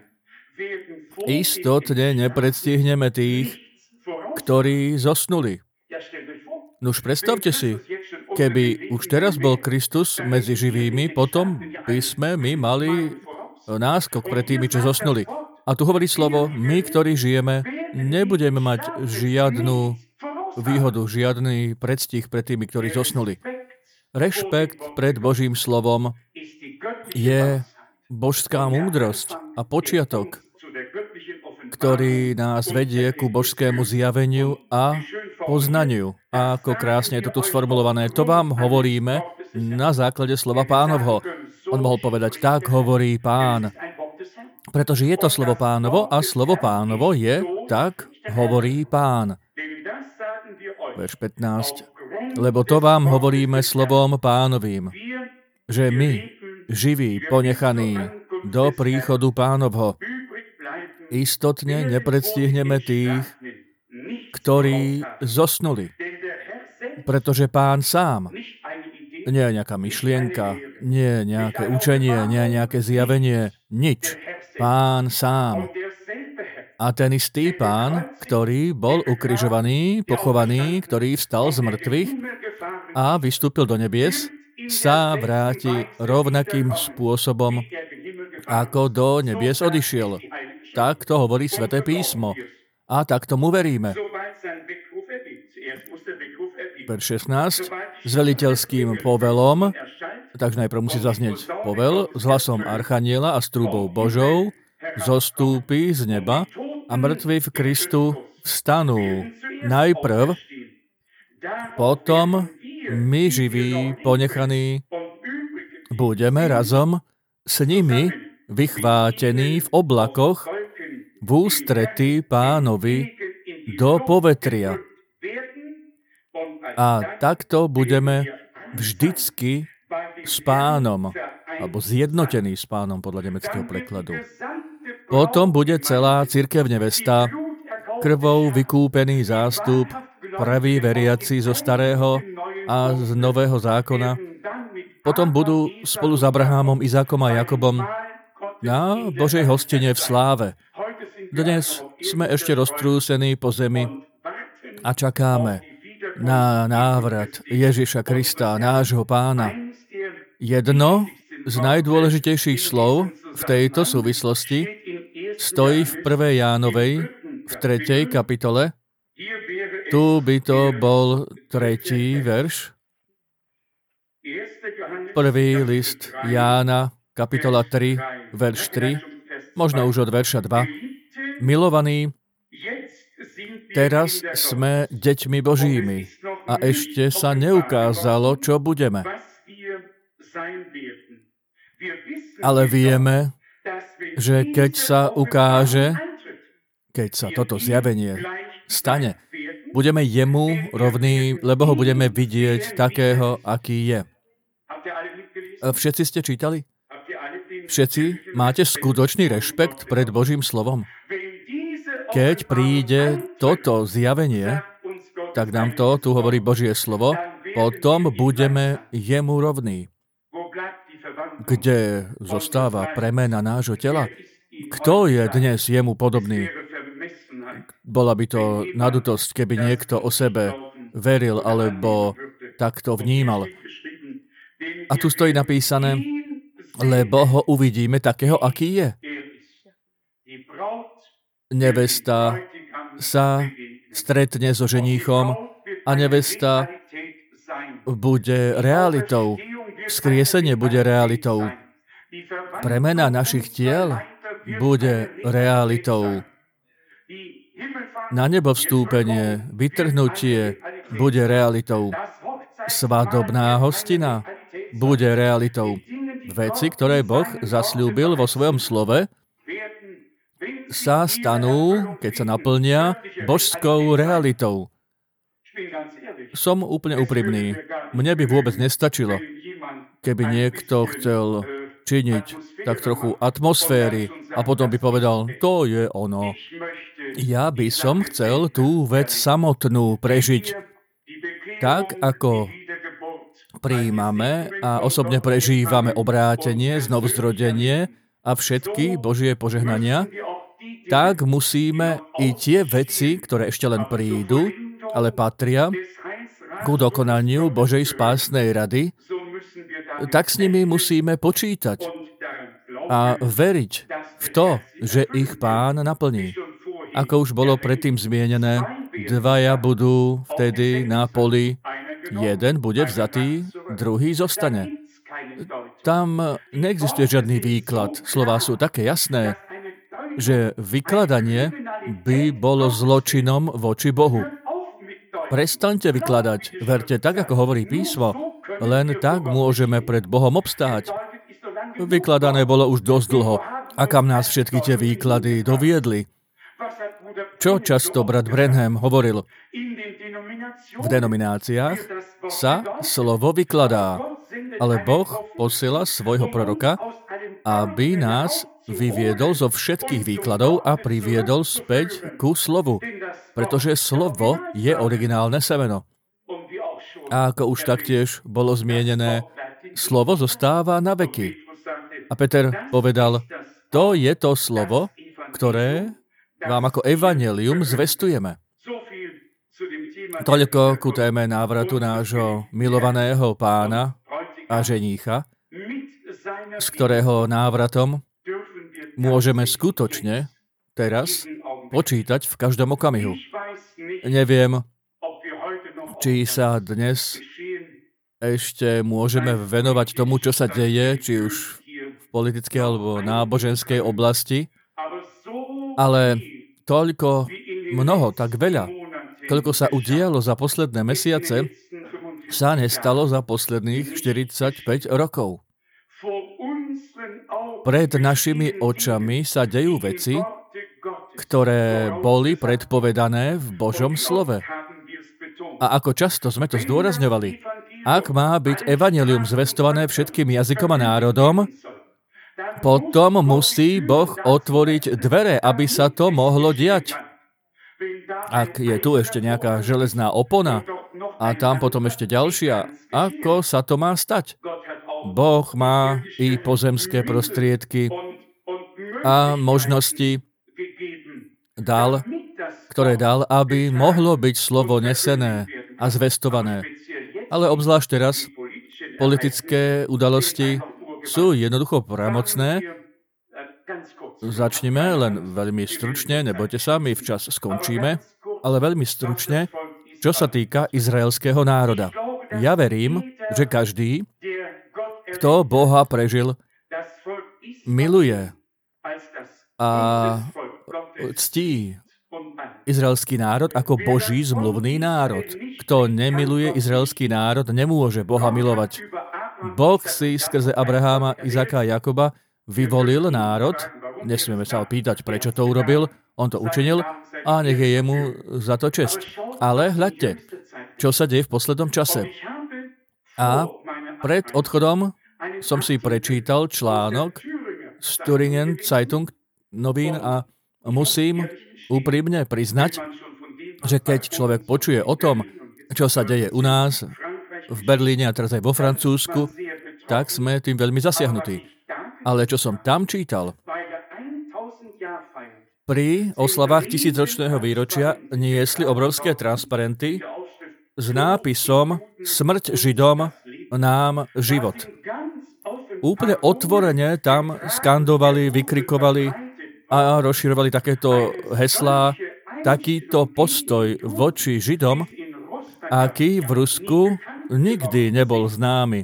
istotne nepredstihneme tých, ktorí zosnuli. Nuž predstavte si, keby už teraz bol Kristus medzi živými, potom by sme my mali náskok pred tými, čo zosnuli. A tu hovorí slovo, my, ktorí žijeme, nebudeme mať žiadnu výhodu, žiadny predstih pred tými, ktorí zosnuli. Rešpekt pred Božím slovom je božská múdrosť a počiatok, ktorý nás vedie ku božskému zjaveniu a poznaniu. A ako krásne je toto sformulované. To vám hovoríme na základe slova Pánovho. On mohol povedať, tak hovorí Pán. Pretože je to slovo Pánovo a slovo Pánovo je, tak hovorí Pán. Verš 15. Lebo to vám hovoríme slovom Pánovým, že my, živí, ponechaní do príchodu Pánovho, istotne nepredstihneme tých, ktorí zosnuli. Pretože Pán sám, nie je nejaká myšlienka, nie je nejaké učenie, nie je nejaké zjavenie, nič. Pán sám. A ten istý Pán, ktorý bol ukrižovaný, pochovaný, ktorý vstal z mŕtvych a vystúpil do nebies, sa vráti rovnakým spôsobom, ako do nebies odišiel. Tak to hovorí Sväté písmo. A tak tomu veríme. Verš 16. S veliteľským povelom, takže najprv musí zaznieť povel, s hlasom archaniela a s trúbou Božou, zostúpi z neba a mŕtvi v Kristu vstanú. Najprv, potom my živí, ponechaní, budeme razom s nimi vychvátení v oblakoch v ústretí Pánovi do povetria. A takto budeme vždycky s Pánom, alebo zjednotení s Pánom podľa nemeckého prekladu. Potom bude celá cirkev nevesta, krvou vykúpený zástup, pravý veriaci zo starého a z nového zákona. Potom budú spolu s Abrahámom, Izákom a Jakobom na Božej hostine v sláve. Dnes sme ešte roztrúsení po zemi a čakáme na návrat Ježiša Krista, nášho Pána. Jedno z najdôležitejších slov v tejto súvislosti stojí v 1. Jánovej, v 3. kapitole. Tu by to bol 3. verš. Prvý list Jána, kapitola 3, verš 3, možno už od verša 2. Milovaní, teraz sme deťmi Božími a ešte sa neukázalo, čo budeme. Ale vieme, že keď sa ukáže, keď sa toto zjavenie stane, budeme jemu rovní, lebo ho budeme vidieť takého, aký je. Všetci ste čítali? Všetci máte skutočný rešpekt pred Božím slovom? Keď príde toto zjavenie, tak nám to, tu hovorí Božie slovo, potom budeme jemu rovní. Kde zostáva premena nášho tela? Kto je dnes jemu podobný? Bola by to nadutosť, keby niekto o sebe veril alebo takto vnímal. A tu stojí napísané, lebo ho uvidíme takého, aký je. Nevesta sa stretne so ženíchom a nevesta bude realitou. Vzkriesenie bude realitou. Premena našich tiel bude realitou. Na nebo vstúpenie, vytrhnutie bude realitou. Svadobná hostina bude realitou. Veci, ktoré Boh zasľúbil vo svojom slove, sa stanú, keď sa naplnia, božskou realitou. Som úplne úprimný. Mne by vôbec nestačilo, keby niekto chcel činiť tak trochu atmosféry a potom by povedal, to je ono. Ja by som chcel tú vec samotnú prežiť. Tak, ako prijímame a osobne prežívame obrátenie, znovuzrodenie a všetky Božie požehnania, tak musíme i tie veci, ktoré ešte len prídu, ale patria ku dokonaniu Božej spásnej rady, tak s nimi musíme počítať a veriť v to, že ich Pán naplní. Ako už bolo predtým zmienené, dvaja budú vtedy na poli, jeden bude vzatý, druhý zostane. Tam neexistuje žiadny výklad. Slová sú také jasné, že vykladanie by bolo zločinom voči Bohu. Prestaňte vykladať, verte tak, ako hovorí písmo, len tak môžeme pred Bohom obstáť. Vykladané bolo už dosť dlho, a kam nás všetky tie výklady doviedli. Čo často brat Branham hovoril? V denomináciách sa slovo vykladá, ale Boh posiela svojho proroka, aby nás vyviedol zo všetkých výkladov a priviedol späť ku slovu, pretože slovo je originálne semeno. A ako už taktiež bolo zmienené, slovo zostáva na veky. A Peter povedal, to je to slovo, ktoré vám ako evanjelium zvestujeme. Toľko ku téme návratu nášho milovaného Pána a ženícha, s ktorého návratom môžeme skutočne teraz počítať v každom okamihu. Neviem, či sa dnes ešte môžeme venovať tomu, čo sa deje, či už v politickej alebo náboženskej oblasti, ale toľko, mnoho, tak veľa, koľko sa udialo za posledné mesiace, sa nestalo za posledných 45 rokov. Pred našimi očami sa dejú veci, ktoré boli predpovedané v Božom slove. A ako často sme to zdôrazňovali, ak má byť evanjelium zvestované všetkým jazykom a národom, potom musí Boh otvoriť dvere, aby sa to mohlo diať. Ak je tu ešte nejaká železná opona a tam potom ešte ďalšia, ako sa to má stať? Boh má i pozemské prostriedky a možnosti ktoré dal, aby mohlo byť slovo nesené a zvestované. Ale obzvlášť teraz politické udalosti sú jednoducho pravomocné. Začneme len veľmi stručne, nebojte sa, my včas skončíme, ale veľmi stručne, čo sa týka izraelského národa. Ja verím, že každý, kto Boha prežil, miluje a ctí izraelský národ ako Boží zmluvný národ. Kto nemiluje izraelský národ, nemôže Boha milovať. Boh si skrze Abraháma, Izáka a Jakoba vyvolil národ. Nesmieme sa opýtať, prečo to urobil. On to učinil a nech je jemu za to česť. Ale hľadte, čo sa deje v poslednom čase. A pred odchodom som si prečítal článok z Thüringen Zeitung novín a musím úprimne priznať, že keď človek počuje o tom, čo sa deje u nás, v Berlíne a teraz aj vo Francúzsku, tak sme tým veľmi zasiahnutí. Ale čo som tam čítal, pri oslavách 1000-ročného výročia niesli obrovské transparenty s nápisom Smrť Židom, nám život. úplne otvorene tam skandovali, vykrikovali a rozširovali takéto heslá. Takýto postoj voči Židom, aký v Rusku nikdy nebol známy.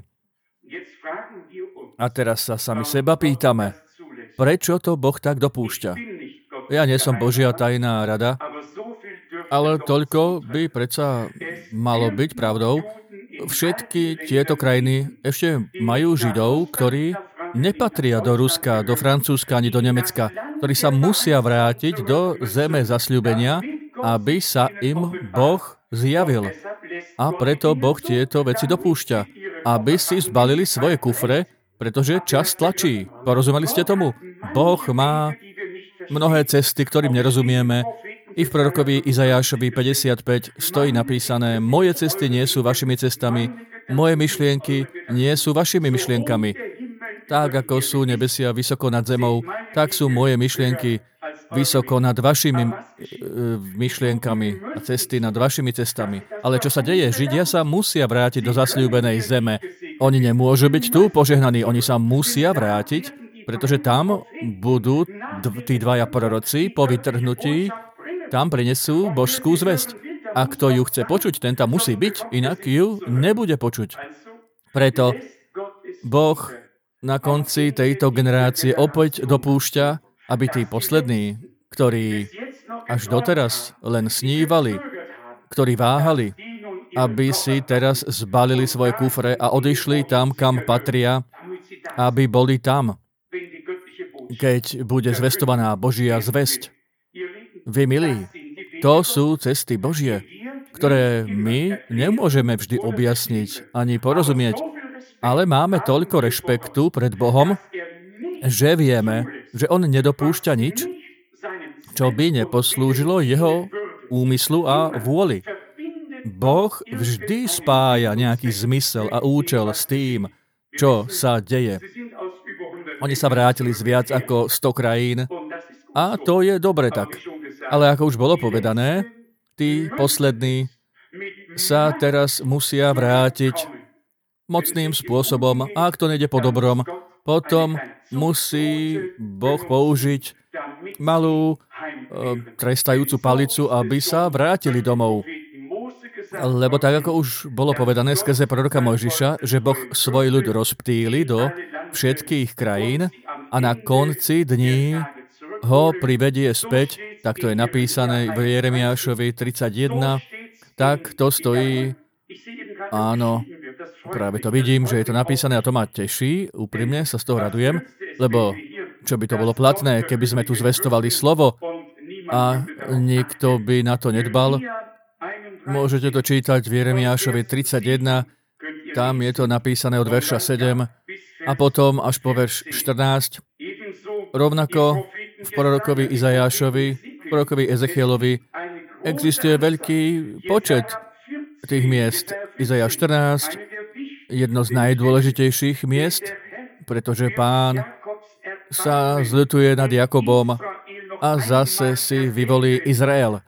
A teraz sa sami seba pýtame, prečo to Boh tak dopúšťa? Ja nie som Božia tajná rada, ale toľko by predsa malo byť pravdou. Všetky tieto krajiny ešte majú Židov, ktorí nepatria do Ruska, do Francúzska ani do Nemecka, ktorí sa musia vrátiť do zeme zasľúbenia, aby sa im Boh zjavil. A preto Boh tieto veci dopúšťa, aby si zbalili svoje kufre, pretože čas tlačí. Porozumeli ste tomu? Boh má mnohé cesty, ktorým nerozumieme. I v prorokovi Izajášovi 55 stojí napísané: Moje cesty nie sú vašimi cestami, moje myšlienky nie sú vašimi myšlienkami. Tak, ako sú nebesia vysoko nad zemou, tak sú moje myšlienky vysoko nad vašimi myšlienkami a cesty nad vašimi cestami. Ale čo sa deje? Židia sa musia vrátiť do zasľúbenej zeme. Oni nemôžu byť tu požehnaní, oni sa musia vrátiť, pretože tam budú tí dvaja proroci po vytrhnutí, tam prinesú božskú zvesť. A kto ju chce počuť, ten tam musí byť, inak ju nebude počuť. Preto Boh na konci tejto generácie opäť dopúšťa, aby tí poslední, ktorí až doteraz len snívali, ktorí váhali, aby si teraz zbalili svoje kufre a odišli tam, kam patria, aby boli tam, keď bude zvestovaná Božia zvesť. Vy, milí, to sú cesty Božie, ktoré my nemôžeme vždy objasniť ani porozumieť, ale máme toľko rešpektu pred Bohom, že vieme, že On nedopúšťa nič, čo by neposlúžilo Jeho úmyslu a vôli. Boh vždy spája nejaký zmysel a účel s tým, čo sa deje. Oni sa vrátili z viac ako 100 krajín a to je dobre tak. Ale ako už bolo povedané, tí poslední sa teraz musia vrátiť mocným spôsobom. A ak to nejde po dobrom, potom musí Boh použiť malú trestajúcu palicu, aby sa vrátili domov. Lebo tak, ako už bolo povedané skrze proroka Mojžiša, že Boh svoj ľud rozptýli do všetkých krajín a na konci dní ho privedie späť, tak to je napísané v Jeremiášovi 31, tak to stojí, áno, práve to vidím, že je to napísané a to ma teší, úprimne sa z toho radujem, lebo čo by to bolo platné, keby sme tu zvestovali slovo a nikto by na to nedbal. Môžete to čítať v Jeremiášovi 31, tam je to napísané od verša 7 a potom až po verš 14. Rovnako v prorokovi Izajášovi, v prorokovi Ezechielovi existuje veľký počet tých miest. Izajáš 14, jedno z najdôležitejších miest, pretože Pán sa zľutuje nad Jakobom a zase si vyvolí Izrael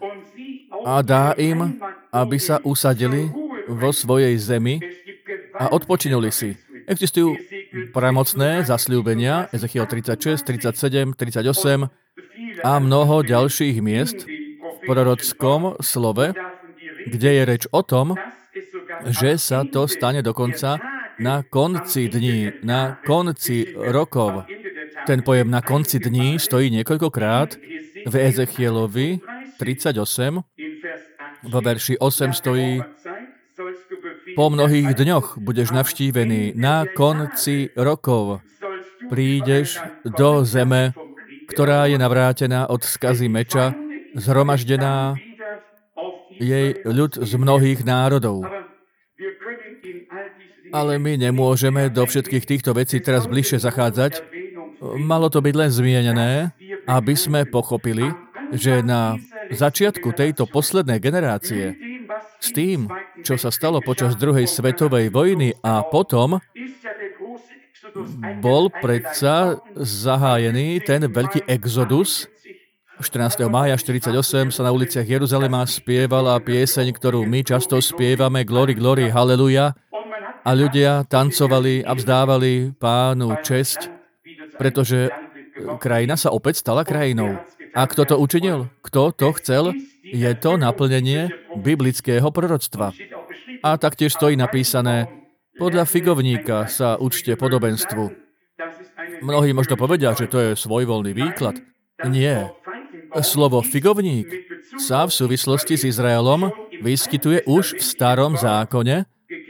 a dá im, aby sa usadili vo svojej zemi a odpočinuli si. Existujú pramocné zasľúbenia, Ezechiel 36, 37, 38 a mnoho ďalších miest v prorockom slove, kde je reč o tom, že sa to stane dokonca na konci dní, na konci rokov. Ten pojem na konci dní stojí niekoľkokrát v Ezechielovi 38, vo verši 8 stojí: Po mnohých dňoch budeš navštívený, na konci rokov prídeš do zeme, ktorá je navrátená od skazy meča, zhromaždená jej ľud z mnohých národov. Ale my nemôžeme do všetkých týchto vecí teraz bližšie zachádzať. Malo to byť len zmienené, aby sme pochopili, že na začiatku tejto poslednej generácie, s tým, čo sa stalo počas druhej svetovej vojny a potom, bol predsa zahájený ten veľký exodus. 14. mája 48 sa na uliciach Jeruzalema spievala pieseň, ktorú my často spievame, Glory, glory, haleluja. a ľudia tancovali a vzdávali Pánu česť, pretože krajina sa opäť stala krajinou. A kto to učinil? Kto to chcel? Je to naplnenie biblického proroctva. A taktiež stojí napísané, podľa figovníka sa učte podobenstvu. Mnohí možno povedia, že to je svojvoľný výklad. Nie. Slovo figovník sa v súvislosti s Izraelom vyskytuje už v Starom zákone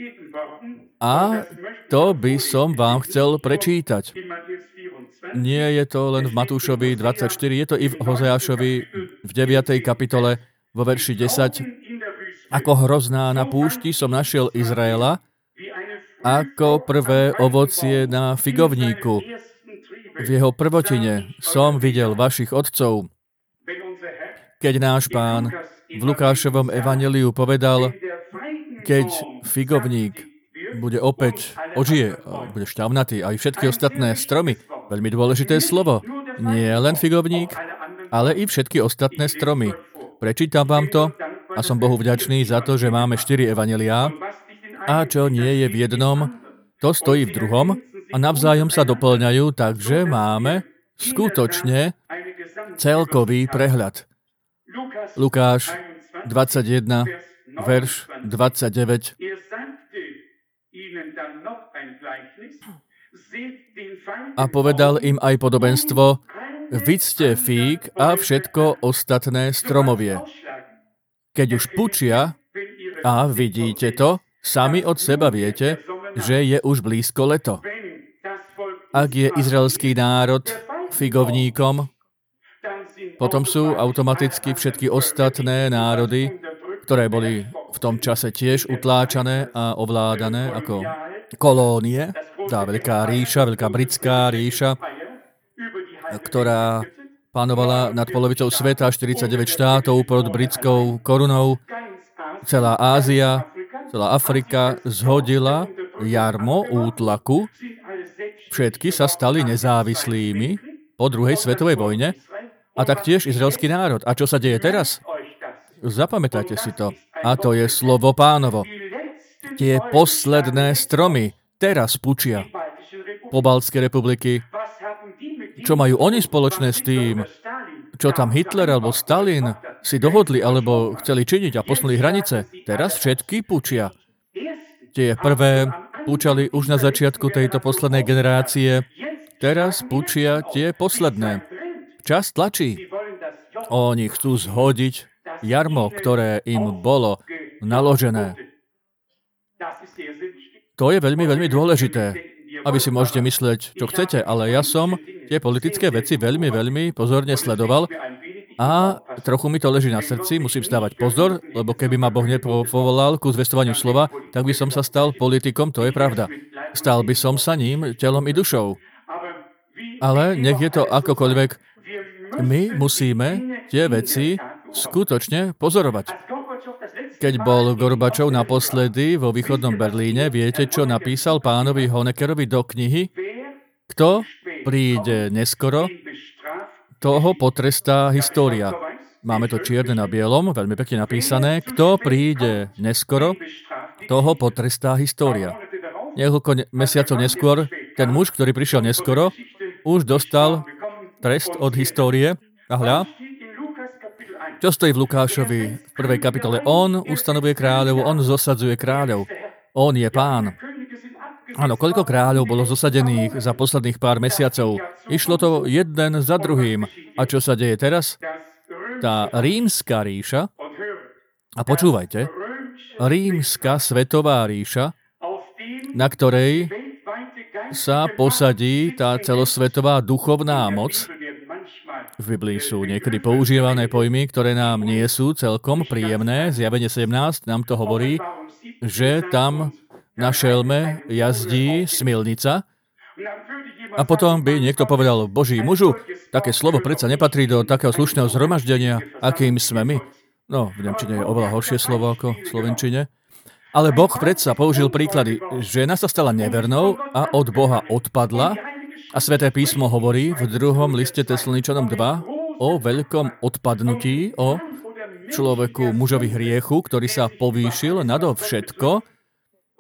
a to by som vám chcel prečítať. Nie je to len v Matúšovi 24, je to i v Hozeášovi v 9. kapitole vo verši 10. Ako hrozná na púšti som našiel Izraela, ako prvé ovocie na figovníku. V jeho prvotine som videl vašich otcov. Keď náš Pán v Lukášovom evanjeliu povedal, keď figovník bude opäť ožije, bude šťavnatý, aj všetky ostatné stromy, veľmi dôležité slovo, nie len figovník, ale i všetky ostatné stromy. Prečítam vám to a som Bohu vďačný za to, že máme 4 evanjeliá a čo nie je v jednom, to stojí v druhom a navzájom sa doplňajú, takže máme skutočne celkový prehľad. Lukáš 21, verš 29. A povedal im aj podobenstvo, vidzte fík a všetko ostatné stromovie. Keď už pučia a vidíte to, sami od seba viete, že je už blízko leto. Ak je izraelský národ figovníkom, potom sú automaticky všetky ostatné národy, ktoré boli v tom čase tiež utláčané a ovládané ako kolónie, tá veľká ríša, veľká britská ríša, ktorá panovala nad polovicou sveta, 49 štátov pod britskou korunou, celá Ázia, celá Afrika zhodila jarmo útlaku, všetky sa stali nezávislými po druhej svetovej vojne a taktiež izraelský národ. A čo sa deje teraz? Zapamätajte si to. A to je slovo Pánovo. Tie posledné stromy teraz pučia. Pobaltské republiky. Čo majú oni spoločné s tým, čo tam Hitler alebo Stalin si dohodli alebo chceli činiť a posunuli hranice? Teraz všetky pučia. Tie prvé púčali už na začiatku tejto poslednej generácie. Teraz pučia tie posledné. Čas tlačí. Oni chcú zhodiť jarmo, ktoré im bolo naložené. To je veľmi, veľmi dôležité. A vy si môžete mysleť, čo chcete, ale ja som tie politické veci veľmi, veľmi pozorne sledoval a trochu mi to leží na srdci, musím stávať pozor, lebo keby ma Boh nepovolal ku zvestovaniu slova, tak by som sa stal politikom, to je pravda. Stal by som sa ním telom i dušou. Ale nech je to akokoľvek, my musíme tie veci skutočne pozorovať. Keď bol Gorbačov naposledy vo východnom Berlíne, viete, čo napísal pánovi Honeckerovi do knihy? Kto príde neskoro, toho potrestá história. Máme to čierne na bielom, veľmi pekne napísané. Kto príde neskoro, toho potrestá história. Niekoľko mesiacov neskôr, ten muž, ktorý prišiel neskoro, už dostal trest od histórie. A hľa, čo stojí v Lukášovi v 1. kapitole? On ustanovuje kráľov, on zosadzuje kráľov. On je pán. Áno, koľko kráľov bolo zosadených za posledných pár mesiacov? Išlo to jeden za druhým. A čo sa deje teraz? Tá rímska ríša, a počúvajte, rímska svetová ríša, na ktorej sa posadí tá celosvetová duchovná moc. V Biblii sú niekedy používané pojmy, ktoré nám nie sú celkom príjemné. Zjavenie 17 nám to hovorí, že tam na šelme jazdí smilnica. A potom by niekto povedal, Boží mužu, také slovo predsa nepatrí do takého slušného zhromaždenia, akým sme my. No, v nemčine je oveľa horšie slovo ako v slovenčine. Ale Boh predsa použil príklady. Žena sa stala nevernou a od Boha odpadla. A Sväté písmo hovorí v 2. liste Tesaloničanom 2 o veľkom odpadnutí, o človeku mužovi hriechu, ktorý sa povýšil nado všetko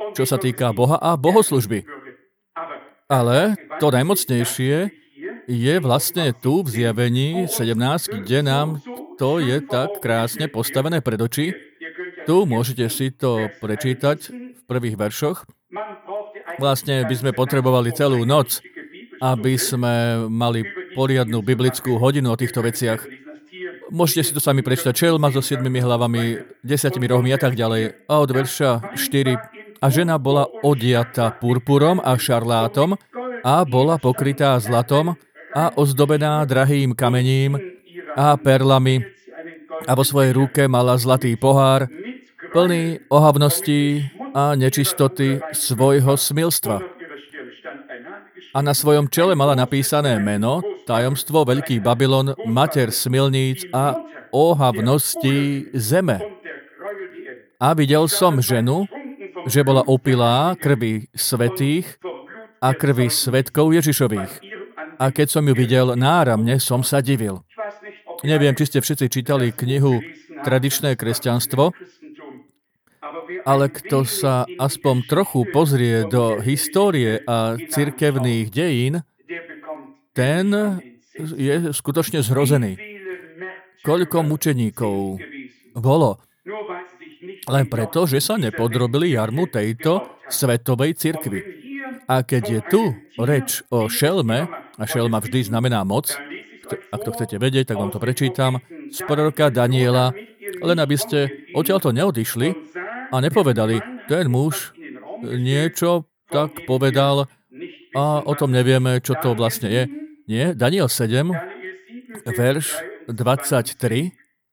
čo sa týka Boha a bohoslužby. Ale to najmocnejšie je vlastne tu v Zjavení 17, kde nám to je tak krásne postavené pred oči. Tu môžete si to prečítať v prvých veršoch. Vlastne by sme potrebovali celú noc, aby sme mali poriadnu biblickú hodinu o týchto veciach. Môžete si to sami prečítať. Šelma so 7 hlavami, 10 rohmi a tak ďalej. A od verša 4. A žena bola odiata purpurom a šarlátom a bola pokrytá zlatom a ozdobená drahým kamením a perlami a vo svojej ruke mala zlatý pohár plný ohavností a nečistoty svojho smilstva. A na svojom čele mala napísané meno, tajomstvo Veľký Babylon, mater smilníc a ohavností zeme. A videl som ženu, že bola opilá krvi svätých a krvi svedkov Ježišových. A keď som ju videl náramne, som sa divil. Neviem, či ste všetci čítali knihu Tradičné kresťanstvo, ale kto sa aspoň trochu pozrie do histórie a cirkevných dejín, ten je skutočne zhrozený. Koľko mučeníkov bolo len preto, že sa nepodrobili jarmu tejto svetovej cirkvi. A keď je tu reč o šelme, a šelma vždy znamená moc, ak to chcete vedieť, tak vám to prečítam, z proroka Daniela, len aby ste odtiaľto neodišli a nepovedali, ten muž niečo tak povedal a o tom nevieme, čo to vlastne je. Nie, Daniel 7, verš 23,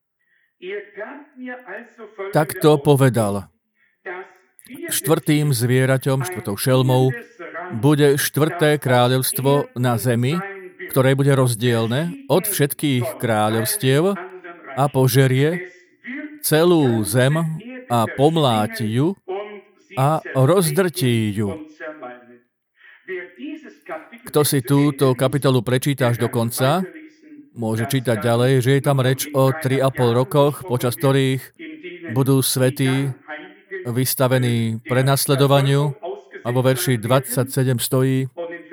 takto povedal. Štvrtým zvieraťom, štvrtou šelmou, bude štvrté kráľovstvo na zemi, ktoré bude rozdielne od všetkých kráľovstiev a požerie celú zem a pomláti ju a rozdrtí ju. Kto si túto kapitolu prečíta až do konca, môže čítať ďalej, že je tam reč o 3,5 rokoch, počas ktorých budú svätí vystavení prenasledovaniu a vo verši 27 stojí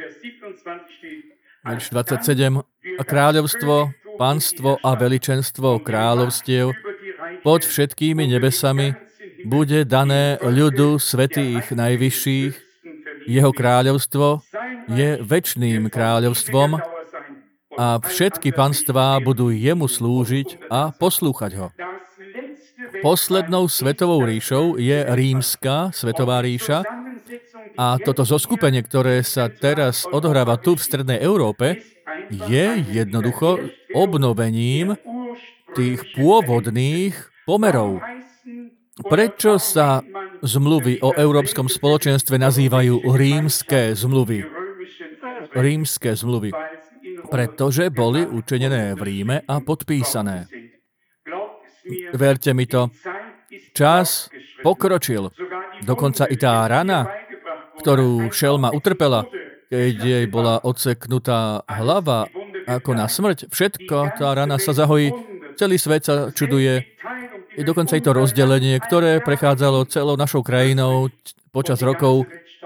verš 27 a kráľovstvo, panstvo a veličenstvo kráľovstiev pod všetkými nebesami bude dané ľudu svätých najvyšších. Jeho kráľovstvo je večným kráľovstvom a všetky panstvá budú jemu slúžiť a poslúchať ho. Poslednou svetovou ríšou je rímska svetová ríša a toto zoskupenie, ktoré sa teraz odohráva tu v strednej Európe, je jednoducho obnovením tých pôvodných pomerov. Prečo sa zmluvy o Európskom spoločenstve nazývajú rímske zmluvy? Rímske zmluvy. Pretože boli učinené v Ríme a podpísané. Verte mi to, čas pokročil. Dokonca i tá rana, ktorú šelma utrpela, keď jej bola odseknutá hlava ako na smrť, všetko, tá rana sa zahojí, celý svet sa čuduje. I dokonca i to rozdelenie, ktoré prechádzalo celou našou krajinou počas rokov,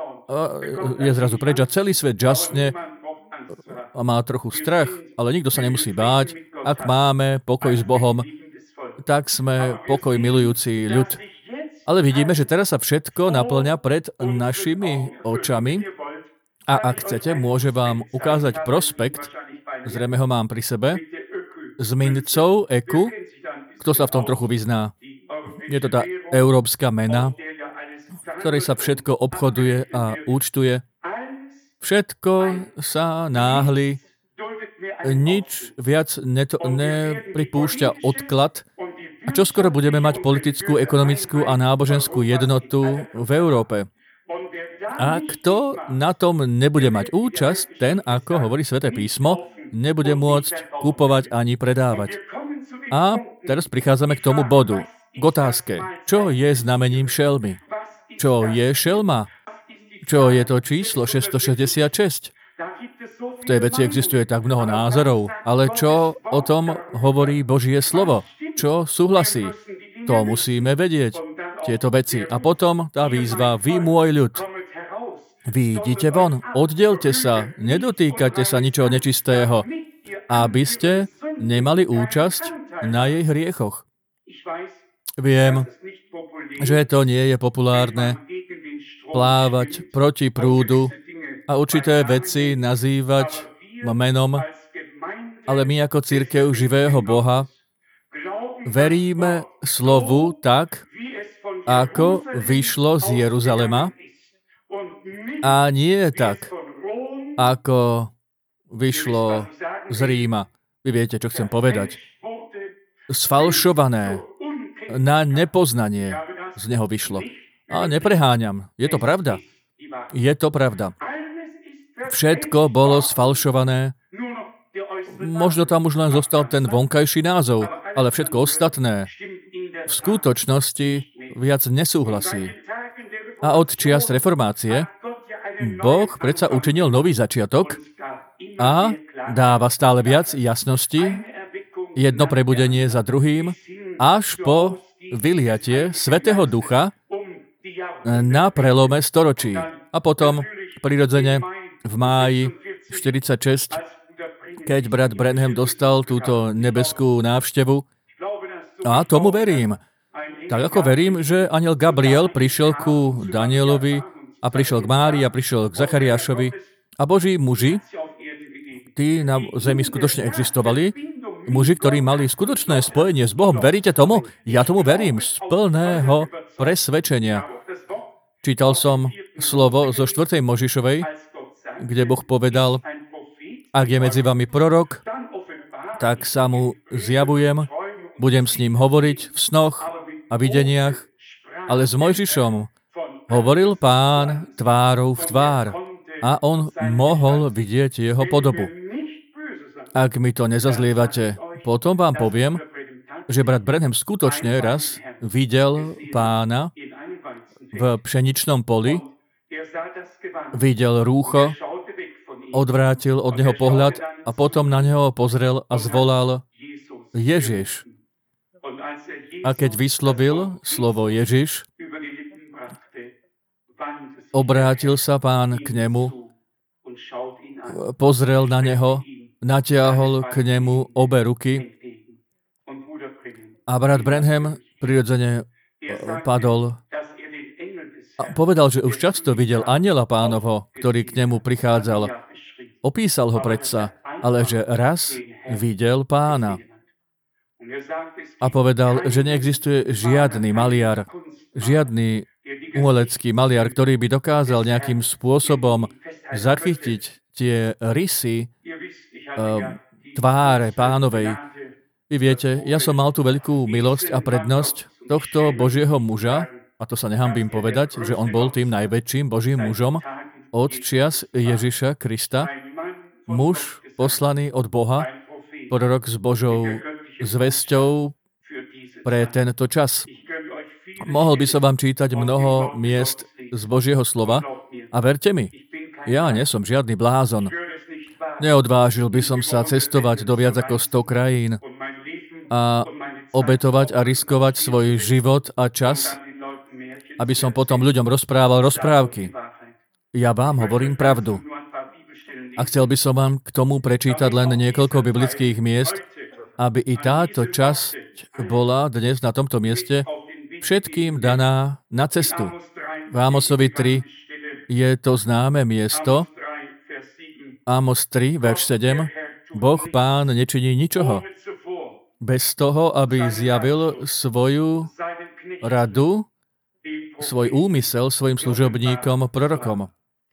je zrazu preč a celý svet žasne a má trochu strach, ale nikto sa nemusí báť. Ak máme pokoj s Bohom, tak sme pokoj milujúci ľud. Ale vidíme, že teraz sa všetko naplňa pred našimi očami a ak chcete, môže vám ukázať prospekt, zrejme ho mám pri sebe, s mincov eku. Kto sa v tom trochu vyzná? Je to tá európska mena, v ktorej sa všetko obchoduje a účtuje. Všetko sa náhli, nič viac nepripúšťa odklad. A čoskoro budeme mať politickú, ekonomickú a náboženskú jednotu v Európe. A kto na tom nebude mať účasť, ten, ako hovorí Sväté písmo, nebude môcť kupovať ani predávať. A teraz prichádzame k tomu bodu, k otázke. Čo je znamením šelmy? Čo je šelma? Čo je to číslo 666? V tej veci existuje tak mnoho názorov, ale čo o tom hovorí Božie slovo? Čo súhlasí? To musíme vedieť. tieto veci. A potom tá výzva, vy môj ľud, vyjdite von, oddelte sa, nedotýkajte sa ničoho nečistého, aby ste nemali účasť na jej hriechoch. Viem, že to nie je populárne plávať proti prúdu a určité veci nazývať menom, ale my ako cirkev živého Boha veríme slovu tak, ako vyšlo z Jeruzalema a nie tak, ako vyšlo z Ríma. Vy viete, čo chcem povedať. Sfalšované na nepoznanie z neho vyšlo. A nepreháňam. Je to pravda. Je to pravda. Všetko bolo sfalšované. Možno tam už len zostal ten vonkajší názov, ale všetko ostatné v skutočnosti viac nesúhlasí. A od čias reformácie Boh predsa učinil nový začiatok a dáva stále viac jasnosti, jedno prebudenie za druhým, až po vyliatie Svätého Ducha na prelome storočí. A potom, prirodzene, v máji 46, keď brat Branham dostal túto nebeskú návštevu, a tomu verím. Tak ako verím, že anjel Gabriel prišiel ku Danielovi a prišiel k Márii a prišiel k Zachariášovi a Boží muži, tí na zemi skutočne existovali, muži, ktorí mali skutočné spojenie s Bohom. Veríte tomu? Ja tomu verím z plného presvedčenia. Čítal som slovo zo 4. Možišovej, kde Boh povedal, ak je medzi vami prorok, tak sa mu zjavujem, budem s ním hovoriť v snoch a videniach, ale s Mojžišom hovoril Pán tvárou v tvár a on mohol vidieť jeho podobu. Ak mi to nezazlievate, potom vám poviem, že brat Branham skutočne raz videl Pána v pšeničnom poli, videl rúcho, odvrátil od neho pohľad a potom na neho pozrel a zvolal Ježiš. A keď vyslovil slovo Ježiš, obrátil sa Pán k nemu, pozrel na neho, natiahol k nemu obe ruky a brat Branham prirodzene padol a povedal, že už často videl anjela Pánovho, ktorý k nemu prichádzal. Opísal ho predsa, ale že raz videl Pána. A povedal, že neexistuje žiadny maliar, žiadny umelecký maliar, ktorý by dokázal nejakým spôsobom zachytiť tie rysy tváre Pánovej. Vy viete, ja som mal tú veľkú milosť a prednosť tohto Božieho muža, a to sa nehanbím povedať, že on bol tým najväčším Božím mužom od čias Ježiša Krista, muž poslaný od Boha, prorok s Božou zvesťou pre tento čas. Mohol by som vám čítať mnoho miest z Božieho slova a verte mi, ja nie som žiadny blázon. Neodvážil by som sa cestovať do viac ako 100 krajín a obetovať a riskovať svoj život a čas, aby som potom ľuďom rozprával rozprávky. Ja vám hovorím pravdu. A chcel by som vám k tomu prečítať len niekoľko biblických miest, aby i táto časť bola dnes na tomto mieste všetkým daná na cestu. V Ámosovi 3 je to známe miesto. Ámos 3, verš 7. Boh Pán nečiní ničoho bez toho, aby zjavil svoju radu, svoj úmysel svojim služobníkom, prorokom.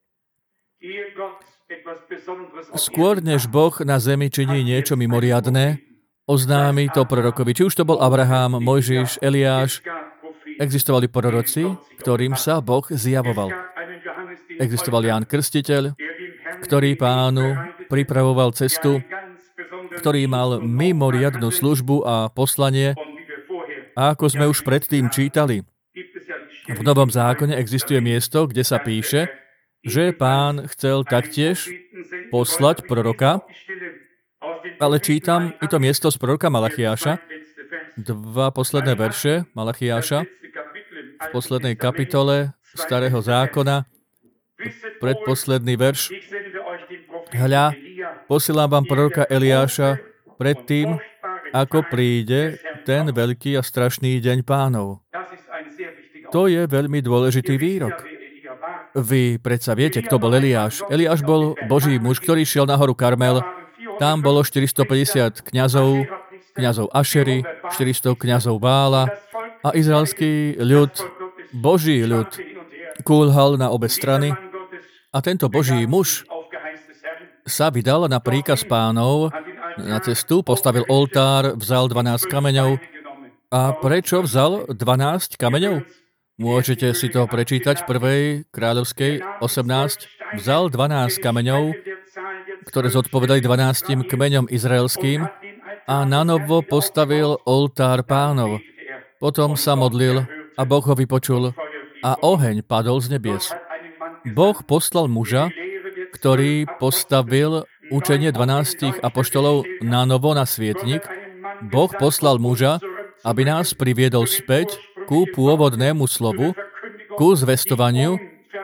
Skôr než Boh na zemi činí niečo mimoriadne, oznámi to prorokovi. Či už to bol Abraham, Mojžiš, Eliáš, existovali proroci, ktorým sa Boh zjavoval. Existoval Ján Krstiteľ, ktorý Pánu pripravoval cestu, ktorý mal mimoriadnu službu a poslanie. A ako sme už predtým čítali, v Novom zákone existuje miesto, kde sa píše, že Pán chcel taktiež poslať proroka, ale čítam i to miesto z proroka Malachiáša, 2 posledné verše Malachiáša, v poslednej kapitole Starého zákona, predposledný verš. Hľa, posielam vám proroka Eliáša predtým, ako príde ten veľký a strašný deň Pánov. To je veľmi dôležitý výrok. Vy predsa viete, kto bol Eliáš. Eliáš bol Boží muž, ktorý šiel na horu Karmel. Tam bolo 450 kňazov Ašery, 400 kňazov Bála a izraelský ľud, Boží ľud, kúlhal na obe strany. A tento Boží muž sa vydal na príkaz Pánov na cestu, postavil oltár, vzal 12 kameňov. A prečo vzal 12 kameňov? Môžete si to prečítať v 1. kráľovskej 18. Vzal 12 kameňov, ktoré zodpovedali 12 kmeňom izraelským a nanovo postavil oltár Pánov. Potom sa modlil a Boh ho vypočul a oheň padol z nebies. Boh poslal muža, ktorý postavil učenie 12 apoštolov nanovo na svietnik. Boh poslal muža, aby nás priviedol späť ku pôvodnému slovu, ku zvestovaniu,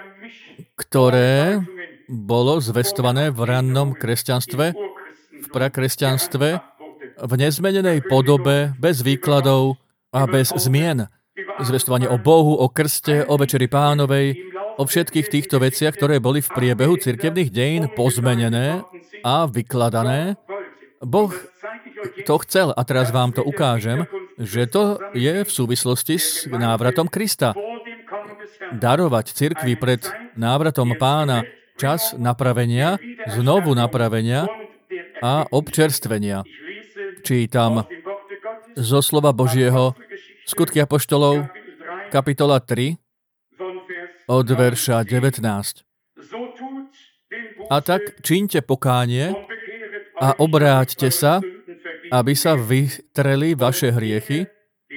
ktoré bolo zvestované v rannom kresťanstve, v prakresťanstve, v nezmenenej podobe, bez výkladov a bez zmien. Zvestovanie o Bohu, o krste, o večeri Pánovej, o všetkých týchto veciach, ktoré boli v priebehu cirkevných dejín pozmenené a vykladané. Boh to chcel a teraz vám to ukážem, že to je v súvislosti s návratom Krista. Darovať cirkvi pred návratom Pána čas napravenia, znovu napravenia a občerstvenia. Čítam zo slova Božieho Skutky apoštolov, kapitola 3, od verša 19. A tak čiňte pokánie a obráťte sa, aby sa vytreli vaše hriechy,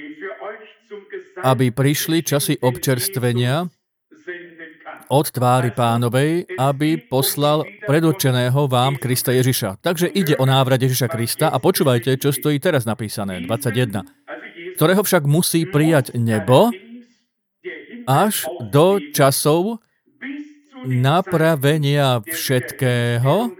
aby prišli časy občerstvenia od tvári Pánovej, aby poslal predurčeného vám Krista Ježiša. Takže ide o návrat Ježiša Krista a počúvajte, čo stojí teraz napísané, 21. Ktorého však musí prijať nebo až do časov napravenia všetkého,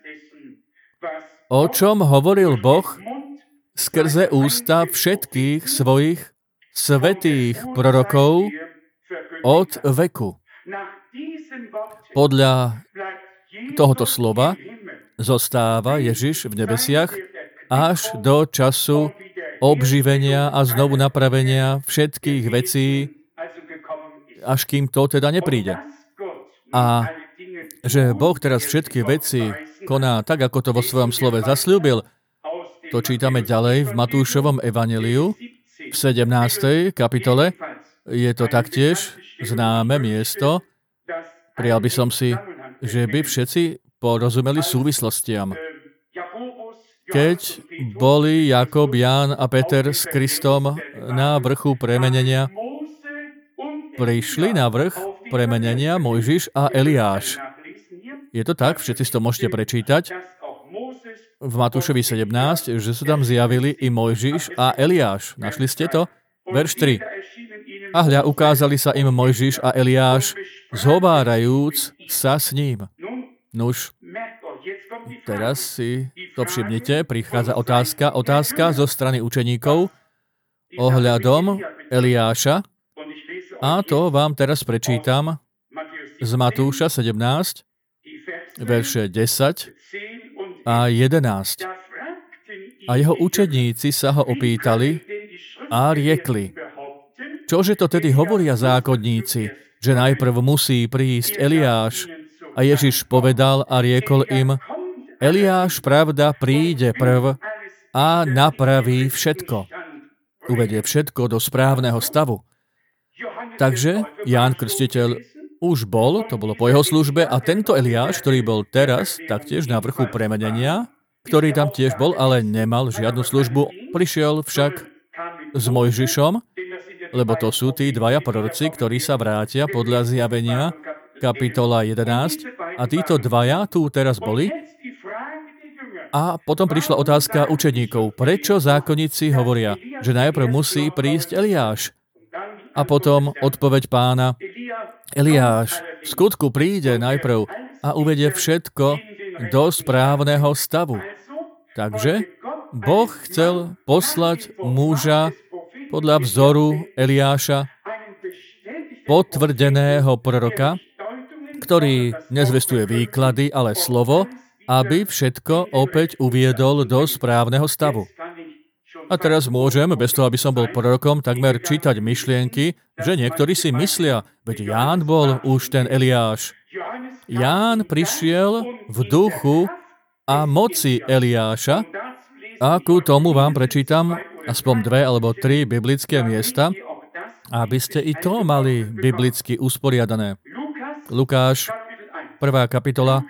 o čom hovoril Boh skrze ústa všetkých svojich svätých prorokov od veku. Podľa tohoto slova zostáva Ježiš v nebesiach až do času obživenia a znovu napravenia všetkých vecí, až kým to teda nepríde. A že Boh teraz všetky veci koná tak, ako to vo svojom slove zasľúbil, to čítame ďalej v Matúšovom evanjeliu v 17. kapitole. Je to taktiež známe miesto. Prijal by som si, že by všetci porozumeli súvislostiam. Keď boli Jakob, Ján a Peter s Kristom na vrchu premenenia, prišli na vrch premenenia Mojžiš a Eliáš. Je to tak? Všetci si to môžete prečítať. V Matúšovi 17, že sa tam zjavili i Mojžiš a Eliáš. Našli ste to? Verš 3. A hľa, ukázali sa im Mojžiš a Eliáš, zhovárajúc sa s ním. Nuž, teraz si to všimnite, prichádza otázka zo strany učeníkov ohľadom Eliáša. A to vám teraz prečítam z Matúša 17, verše 10 a 11. A jeho učeníci sa ho opýtali a riekli, čože to tedy hovoria zákonníci, že najprv musí prísť Eliáš? A Ježiš povedal a riekol im, Eliáš, pravda, príde prv a napraví všetko. Uvedie všetko do správneho stavu. Takže Ján Krstiteľ už bol, to bolo po jeho službe, a tento Eliáš, ktorý bol teraz taktiež na vrchu premenenia, ktorý tam tiež bol, ale nemal žiadnu službu, prišiel však s Mojžišom, lebo to sú tí dvaja proroci, ktorí sa vrátia podľa Zjavenia, kapitola 11, a títo dvaja tu teraz boli. A potom prišla otázka učeníkov, prečo zákonníci hovoria, že najprv musí prísť Eliáš? A potom odpoveď Pána. Eliáš v skutku príde najprv a uvedie všetko do správneho stavu. Takže Boh chcel poslať muža podľa vzoru Eliáša, potvrdeného proroka, ktorý nezvestuje výklady, ale slovo, aby všetko opäť uviedol do správneho stavu. A teraz môžem, bez toho, aby som bol prorokom, takmer čítať myšlienky, že niektorí si myslia, veď Ján bol už ten Eliáš. Ján prišiel v duchu a moci Eliáša a ku tomu vám prečítam aspoň 2 alebo 3 biblické miesta, aby ste i to mali biblicky usporiadané. Lukáš, 1. kapitola,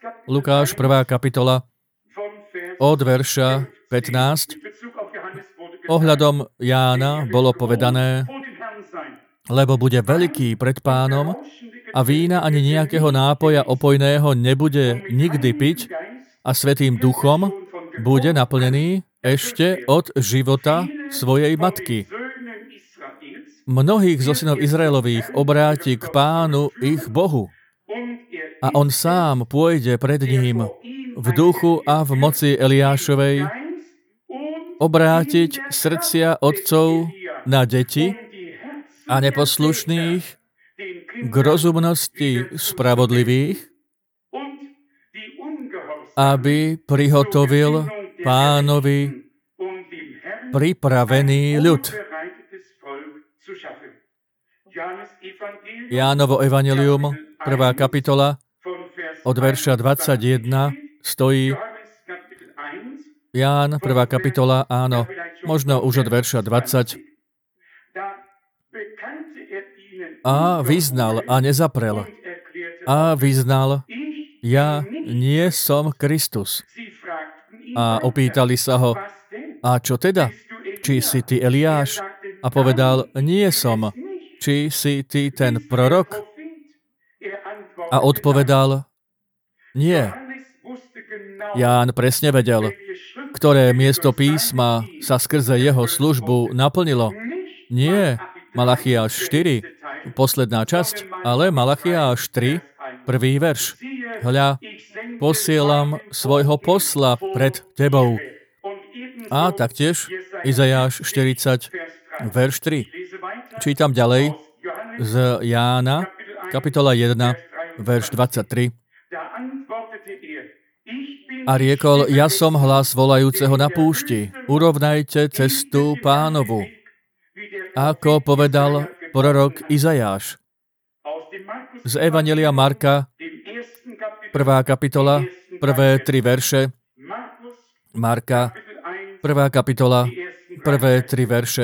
od verša 15. Ohľadom Jána bolo povedané, lebo bude veľký pred Pánom a vína ani nejakého nápoja opojného nebude nikdy piť a Svätým Duchom bude naplnený ešte od života svojej matky. Mnohých zo synov Izraelových obráti k Pánu ich Bohu a on sám pôjde pred ním v duchu a v moci Eliášovej obrátiť srdcia otcov na deti a neposlušných k rozumnosti spravodlivých, aby prihotovil Pánovi pripravený ľud. Jánovo evanjelium, 1. kapitola, od verša 21 stojí Ján, 1. kapitola, áno, možno už od verša 20. A vyznal a nezaprel. A vyznal, ja nie som Kristus. A opýtali sa ho, a čo teda? Či si ty Eliáš? A povedal, nie som. Či si ty ten prorok? A odpovedal, nie. Ján presne vedel, ktoré miesto písma sa skrze jeho službu naplnilo. Nie Malachiáš 4, posledná časť, ale Malachiáš 3, 1. verš. Hľa, posielam svojho posla pred tebou. A taktiež Izajáš 40, verš 3. Čítam ďalej z Jána, kapitola 1, verš 23. A riekol, ja som hlas volajúceho na púšti, urovnajte cestu Pánovu. Ako povedal prorok Izajáš. Z Evanjelia Marka, 1. kapitola, prvé 3 verše. Marka, 1. kapitola, prvé 3 verše.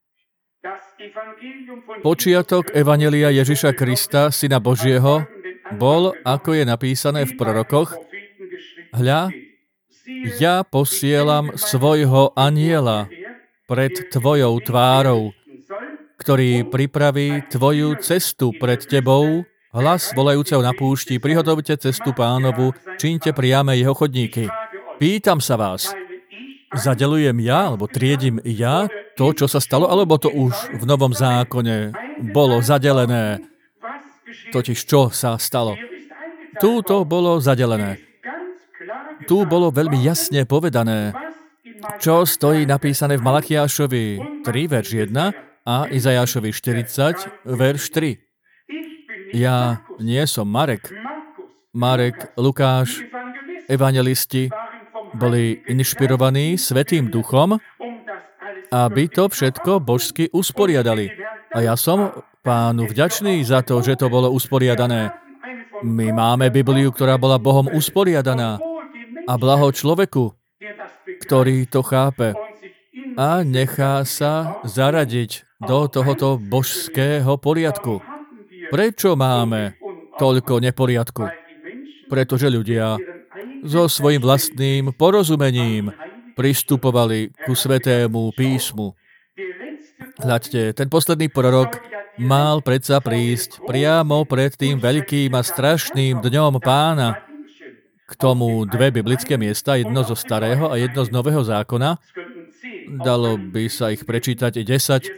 Počiatok Evanjelia Ježiša Krista, Syna Božieho, bol, ako je napísané v prorokoch, hľa, ja posielam svojho anjela pred tvojou tvárou, ktorý pripraví tvoju cestu pred tebou, hlas volajúceho na púšti, prihotovte cestu Pánovu, čiňte priame jeho chodníky. Pýtam sa vás, zadelujem ja, alebo triedím ja to, čo sa stalo, alebo to už v Novom zákone bolo zadelené? Totiž čo sa stalo? Tu to bolo zadelené. Tu bolo veľmi jasne povedané, čo stojí napísané v Malachiášovi 3, verš 1 a Izajášovi 40, verš 3. Ja nie som Marek. Marek, Lukáš, evanjelisti boli inšpirovaní Svätým Duchom, aby to všetko božsky usporiadali. A ja som Pánu vďačný za to, že to bolo usporiadané. My máme Bibliu, ktorá bola Bohom usporiadaná. A blaho človeku, ktorý to chápe a nechá sa zaradiť do tohoto božského poriadku. Prečo máme toľko neporiadku? Pretože ľudia so svojím vlastným porozumením pristupovali ku Svätému písmu. Hľadte, ten posledný prorok mal predsa prísť priamo pred tým veľkým a strašným dňom Pána. K tomu 2 biblické miesta, jedno zo Starého a jedno z Nového zákona. Dalo by sa ich prečítať i 10.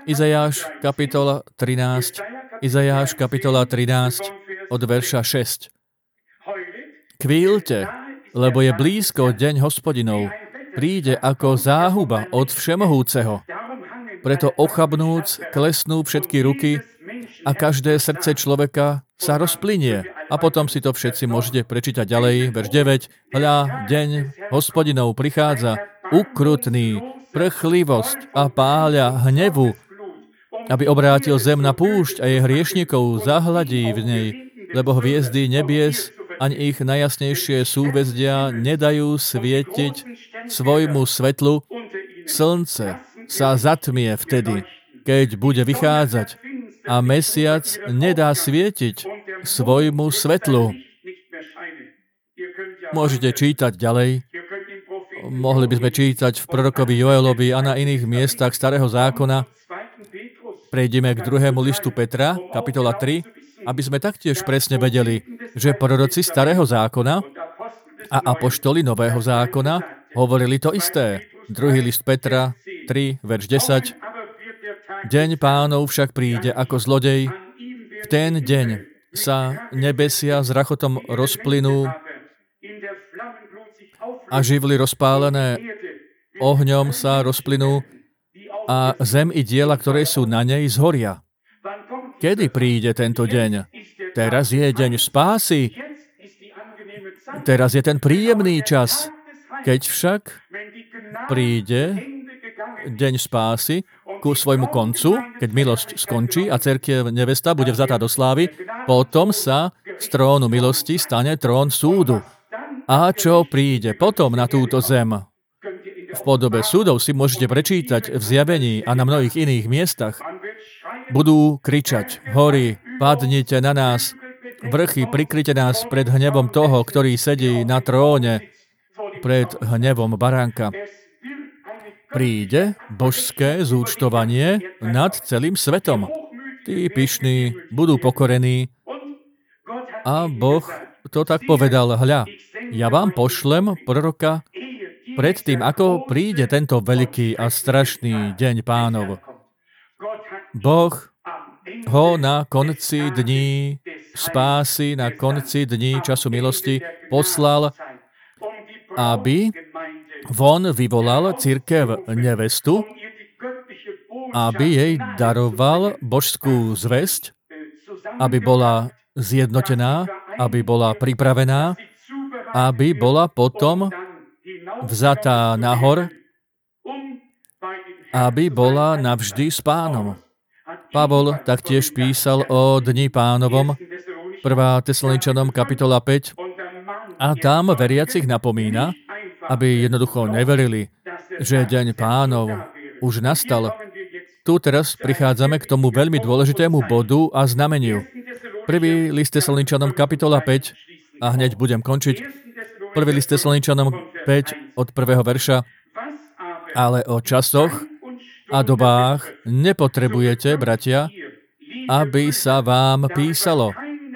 Izajáš kapitola 13, Izajáš kapitola 13 od verša 6. Kvíľte, lebo je blízko deň Hospodinov, príde ako záhuba od Všemohúceho. Preto ochabnúc klesnú všetky ruky a každé srdce človeka sa rozplynie. A potom si to všetci môžete prečítať ďalej, verš 9. Hľa, deň Hospodinov prichádza, ukrutný, prchlivosť a páľa hnevu, aby obrátil zem na púšť a jej hriešnikov zahladí v nej, lebo hviezdy nebies ani ich najjasnejšie súhvezdia nedajú svietiť svojmu svetlu. Slnce sa zatmie vtedy, keď bude vychádzať, a mesiac nedá svietiť svojmu svetlu. Môžete čítať ďalej. Mohli by sme čítať v prorokovi Joelovi a na iných miestach Starého zákona. Prejdeme k 2. listu Petra, kapitola 3, aby sme taktiež presne vedeli, že proroci Starého zákona a apoštoli Nového zákona hovorili to isté. 2. list Petra, 3, verš 10. Deň Pánov však príde ako zlodej. V ten deň sa nebesia s rachotom rozplynú a živly rozpálené ohňom sa rozplynú a zem i diela, ktoré sú na nej, zhoria. Kedy príde tento deň? Teraz je deň spásy. Teraz je ten príjemný čas. Keď však príde deň spásy ku svojmu koncu, keď milosť skončí a cirkev nevesta bude vzatá do slávy, potom sa z trónu milosti stane trón súdu. A čo príde potom na túto zem? V podobe súdov si môžete prečítať v Zjavení a na mnohých iných miestach. Budú kričať: hory, padnite na nás, vrchy, prikryte nás pred hnevom toho, ktorý sedí na tróne, pred hnevom baránka. Príde božské zúčtovanie nad celým svetom. Tí pyšní budú pokorení a Boh to tak povedal: hľa, ja vám pošlem proroka predtým, ako príde tento veľký a strašný deň Pánov. Boh ho na konci dní spásy, na konci dní času milosti poslal, aby von vyvolal cirkev nevestu, aby jej daroval božskú zvesť, aby bola zjednotená, aby bola pripravená, aby bola potom vzatá nahor, aby bola navždy s Pánom. Pavol taktiež písal o dni Pánovom, 1. Tesaloničanom kapitola 5, a tam veriacich napomína, aby jednoducho neverili, že deň Pánov už nastal. Tu teraz prichádzame k tomu veľmi dôležitému bodu a znameniu. 1. list Tesaloničanom kapitola 5, a hneď budem končiť. 1. list Tesaloničanom 5 od 1. verša. Ale o časoch a dobách nepotrebujete, bratia, aby sa vám písalo.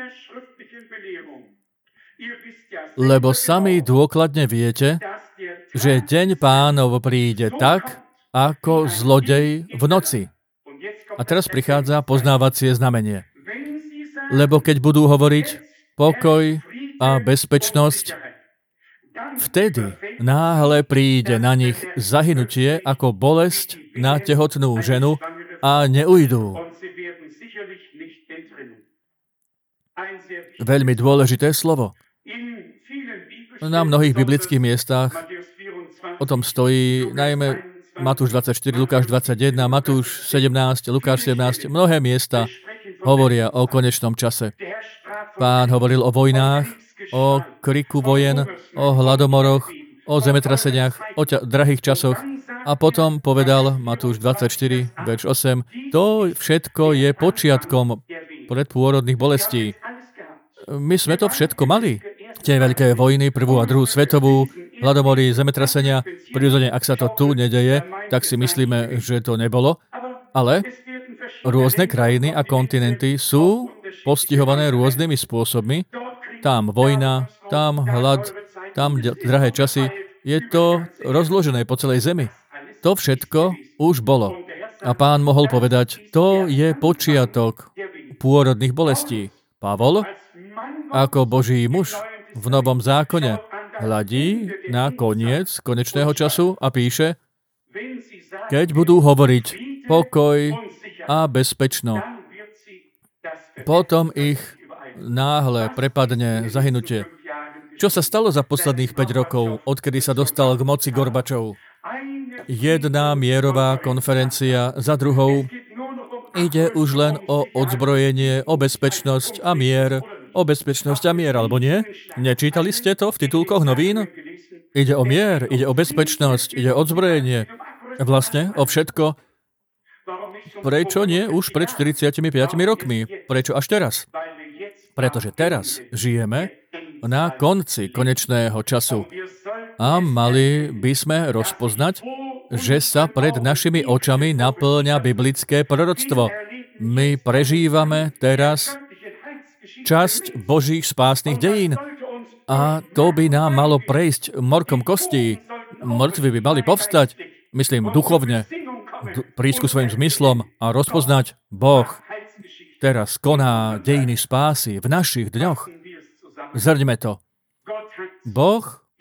Lebo sami dôkladne viete, že deň Pánov príde tak, ako zlodej v noci. A teraz prichádza poznávacie znamenie. Lebo keď budú hovoriť pokoj a bezpečnosť, vtedy náhle príde na nich zahynutie ako bolesť na tehotnú ženu a neujdú. Veľmi dôležité slovo. Na mnohých biblických miestach o tom stojí najmä Matúš 24, Lukáš 21, Matúš 17, Lukáš 17. Mnohé miesta hovoria o konečnom čase. Pán hovoril o vojnách, o kriku vojen, o hladomoroch, o zemetraseniach, o drahých časoch. A potom povedal Matúš 24, verš 8, to všetko je počiatkom predpôrodných bolestí. My sme to všetko mali. Tie veľké vojny, prvú a druhú svetovú, hladomory, zemetrasenia. Prirodzene, ak sa to tu nedeje, tak si myslíme, že to nebolo. Ale rôzne krajiny a kontinenty sú postihované rôznymi spôsobmi. Tam vojna, tam hlad, tam drahé časy. Je to rozložené po celej zemi. To všetko už bolo. A Pán mohol povedať, to je počiatok pôrodných bolestí. Pavol, ako Boží muž v Novom zákone, hľadí na koniec konečného času a píše, keď budú hovoriť pokoj a bezpečno, potom ich náhle prepadne zahynutie. Čo sa stalo za posledných 5 rokov, odkedy sa dostal k moci Gorbačov? Jedna mierová konferencia za druhou. Ide už len o odzbrojenie, o bezpečnosť a mier. O bezpečnosť a mier, alebo nie? Nečítali ste to v titulkoch novín? Ide o mier, ide o bezpečnosť, ide o odzbrojenie. Vlastne o všetko. Prečo nie už pred 45 rokmi? Prečo až teraz? Pretože teraz žijeme na konci konečného času. A mali by sme rozpoznať, že sa pred našimi očami naplňa biblické proroctvo. My prežívame teraz časť Božích spásnych dejín. A to by nám malo prejsť morkom kostí. Mŕtvi by mali povstať, myslím duchovne, prísť ku svojim zmyslom a rozpoznať Boh teraz koná dejiny spásy v našich dňoch. Zhrňme to. Boh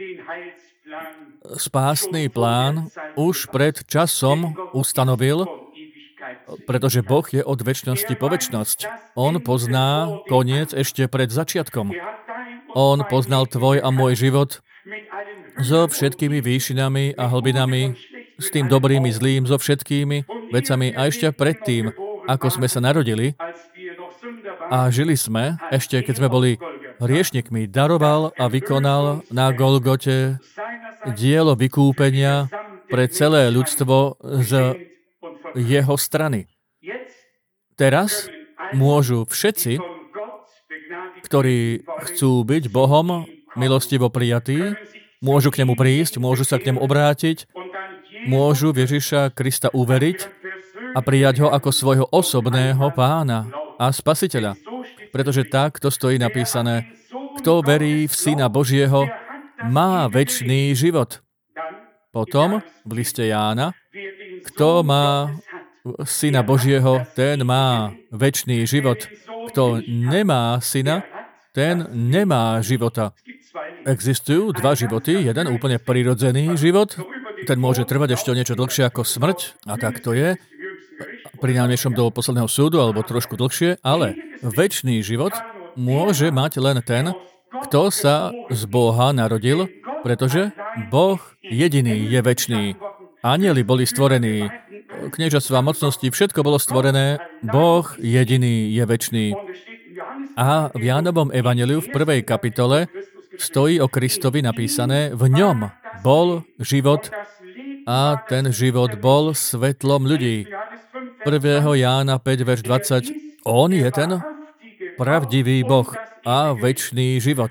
spásny plán už pred časom ustanovil, pretože Boh je od večnosti po večnosť. On pozná koniec ešte pred začiatkom. On poznal tvoj a môj život so všetkými výšinami a hlbinami, s tým dobrým i zlým, so všetkými vecami a ešte predtým, ako sme sa narodili a žili sme, ešte keď sme boli hriešnikmi, daroval a vykonal na Golgote dielo vykúpenia pre celé ľudstvo z jeho strany. Teraz môžu všetci, ktorí chcú byť Bohom milostivo prijatí, môžu k nemu prísť, môžu sa k nemu obrátiť, môžu v Ježiša Krista uveriť a prijať ho ako svojho osobného pána a spasiteľa. Pretože tak to stojí napísané, kto verí v Syna Božieho, má večný život. Potom v liste Jána, kto má Syna Božieho, ten má večný život. Kto nemá Syna, ten nemá života. Existujú dva životy, jeden úplne prirodzený život, ten môže trvať ešte o niečo dlhšie ako smrť, a tak to je, pri najmenšom do posledného súdu, alebo trošku dlhšie, ale večný život môže mať len ten, kto sa z Boha narodil, pretože Boh jediný je večný. Anjeli boli stvorení, kniežatstvá mocnosti, všetko bolo stvorené, Boh jediný je večný. A v Jánovom evanjeliu v 1. kapitole stojí o Kristovi napísané, v ňom bol život a ten život bol svetlom ľudí. 1. Jána 5, verš 20. On je ten pravdivý Boh a večný život.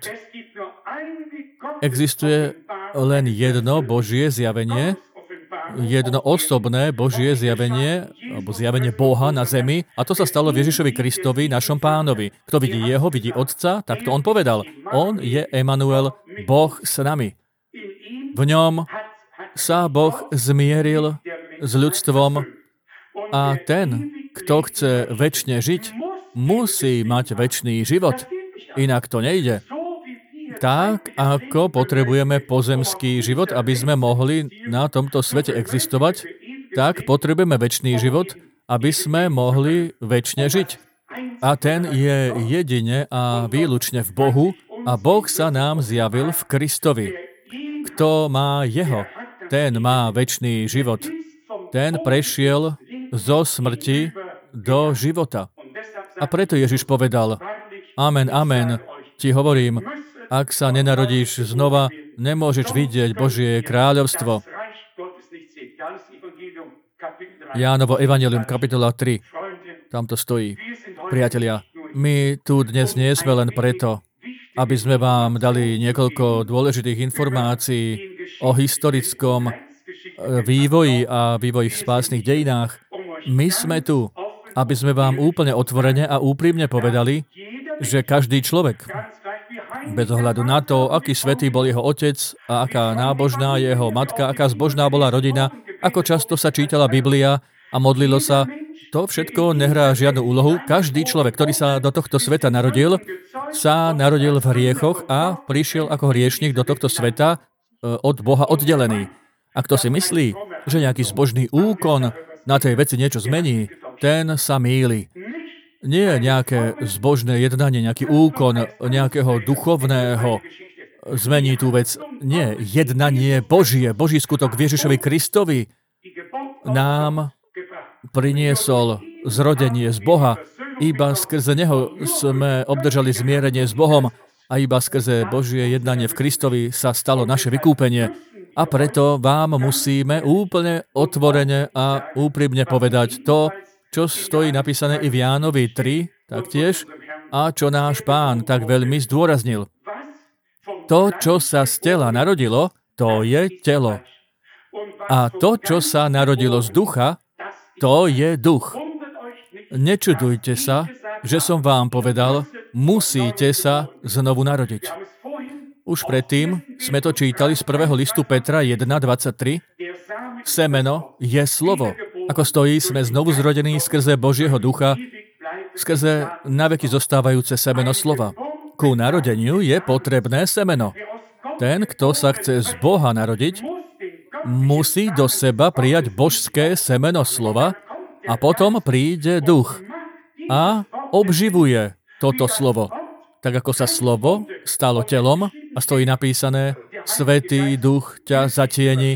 Existuje len jedno Božie zjavenie, jedno osobné Božie zjavenie, alebo zjavenie Boha na zemi, a to sa stalo v Ježišovi Kristovi, našom pánovi. Kto vidí jeho, vidí Otca, tak to on povedal. On je Emanuel, Boh s nami. V ňom sa Boh zmieril s ľudstvom a ten, kto chce večne žiť, musí mať večný život. Inak to nejde. Tak, ako potrebujeme pozemský život, aby sme mohli na tomto svete existovať, tak potrebujeme večný život, aby sme mohli večne žiť. A ten je jedine a výlučne v Bohu a Boh sa nám zjavil v Kristovi. Kto má jeho, ten má večný život. Ten prešiel zo smrti do života. A preto Ježiš povedal, amen, amen, ti hovorím, ak sa nenarodíš znova, nemôžeš vidieť Božie kráľovstvo. Jánovo evanjelium, kapitola 3. Tam to stojí. Priatelia, my tu dnes nie sme len preto, aby sme vám dali niekoľko dôležitých informácií o historickom vývoji a vývoji v spásnych dejinách. My sme tu, aby sme vám úplne otvorene a úprimne povedali, že každý človek, bez ohľadu na to, aký svätý bol jeho otec a aká nábožná jeho matka, aká zbožná bola rodina, ako často sa čítala Biblia, a modlilo sa, to všetko nehrá žiadnu úlohu. Každý človek, ktorý sa do tohto sveta narodil, sa narodil v hriechoch a prišiel ako hriešnik do tohto sveta od Boha oddelený. A kto si myslí, že nejaký zbožný úkon na tej veci niečo zmení, ten sa mýli. Nie nejaké zbožné jednanie, nejaký úkon nejakého duchovného zmení tú vec. Nie, jednanie Božie, Boží skutok Ježišovi Kristovi nám priniesol zrodenie z Boha. Iba skrze Neho sme obdržali zmierenie s Bohom a iba skrze Božie jednanie v Kristovi sa stalo naše vykúpenie. A preto vám musíme úplne otvorene a úprimne povedať to, čo stojí napísané i v Jánovi 3, taktiež, a čo náš Pán tak veľmi zdôraznil. To, čo sa z tela narodilo, to je telo. A to, čo sa narodilo z ducha, to je duch. Nečudujte sa, že som vám povedal, musíte sa znovu narodiť. Už predtým sme to čítali z 1. listu Petra 1.23. Semeno je slovo. Ako stojí, sme znovu zrodení skrze Božieho ducha, skrze naveky zostávajúce semeno slova. Ku narodeniu je potrebné semeno. Ten, kto sa chce z Boha narodiť, musí do seba prijať božské semeno slova a potom príde duch a obživuje toto slovo. Tak ako sa slovo stalo telom a stojí napísané, Svätý Duch ťa zatieni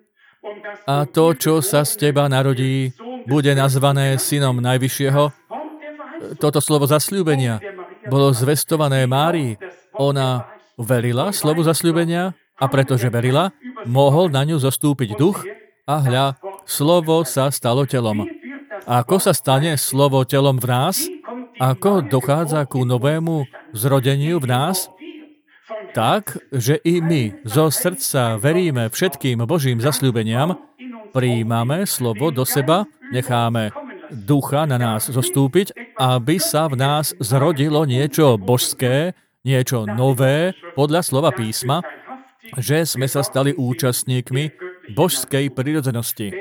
a to, čo sa z teba narodí, bude nazvané synom Najvyššieho. Toto slovo zasľúbenia bolo zvestované Márii. Ona verila slovu zasľúbenia a pretože verila, mohol na ňu zostúpiť duch a hľa, slovo sa stalo telom. A ako sa stane slovo telom v nás? Ako dochádza ku novému zrodeniu v nás? Tak, že i my zo srdca veríme všetkým Božím zasľúbeniam, prijímame slovo do seba, necháme ducha na nás zostúpiť, aby sa v nás zrodilo niečo božské, niečo nové podľa slova písma, že sme sa stali účastníkmi božskej prirodzenosti.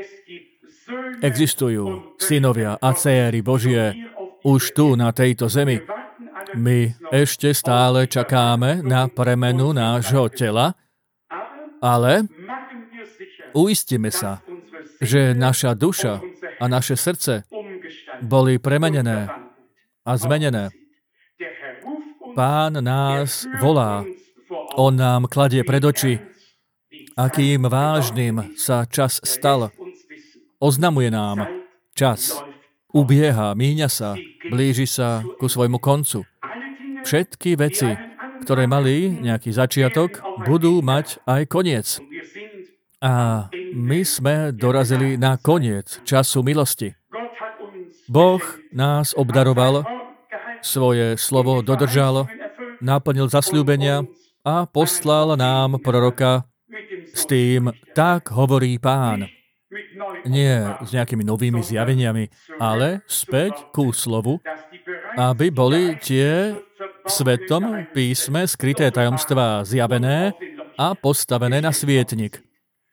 Existujú synovia a céry Božie už tu na tejto zemi. My ešte stále čakáme na premenu nášho tela, ale uistíme sa, že naša duša a naše srdce boli premenené a zmenené. Pán nás volá. On nám kladie pred oči, akým vážnym sa čas stal. Oznamuje nám, čas ubieha, míňa sa, blíži sa ku svojmu koncu. Všetky veci, ktoré mali nejaký začiatok, budú mať aj koniec. A my sme dorazili na koniec času milosti. Boh nás obdaroval, svoje slovo dodržal, naplnil zasľúbenia a poslal nám proroka s tým, tak hovorí Pán. Nie s nejakými novými zjaveniami, ale späť ku slovu, aby boli tie v Svetom písme skryté tajomstvá zjavené a postavené na svietnik.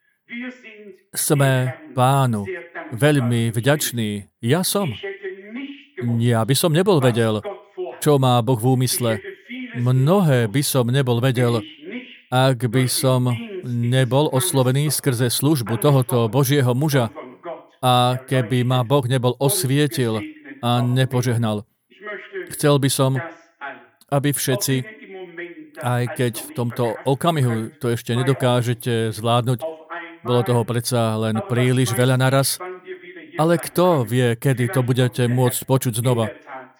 Sme Pánu veľmi vďační. Ja som. Ja by som nebol vedel, čo má Boh v úmysle. Mnohé by som nebol vedel, ak by som nebol oslovený skrze službu tohoto Božieho muža a keby ma Boh nebol osvietil a nepožehnal. Chcel by som, aby všetci, aj keď v tomto okamihu to ešte nedokážete zvládnuť, bolo toho predsa len príliš veľa naraz, ale kto vie, kedy to budete môcť počuť znova?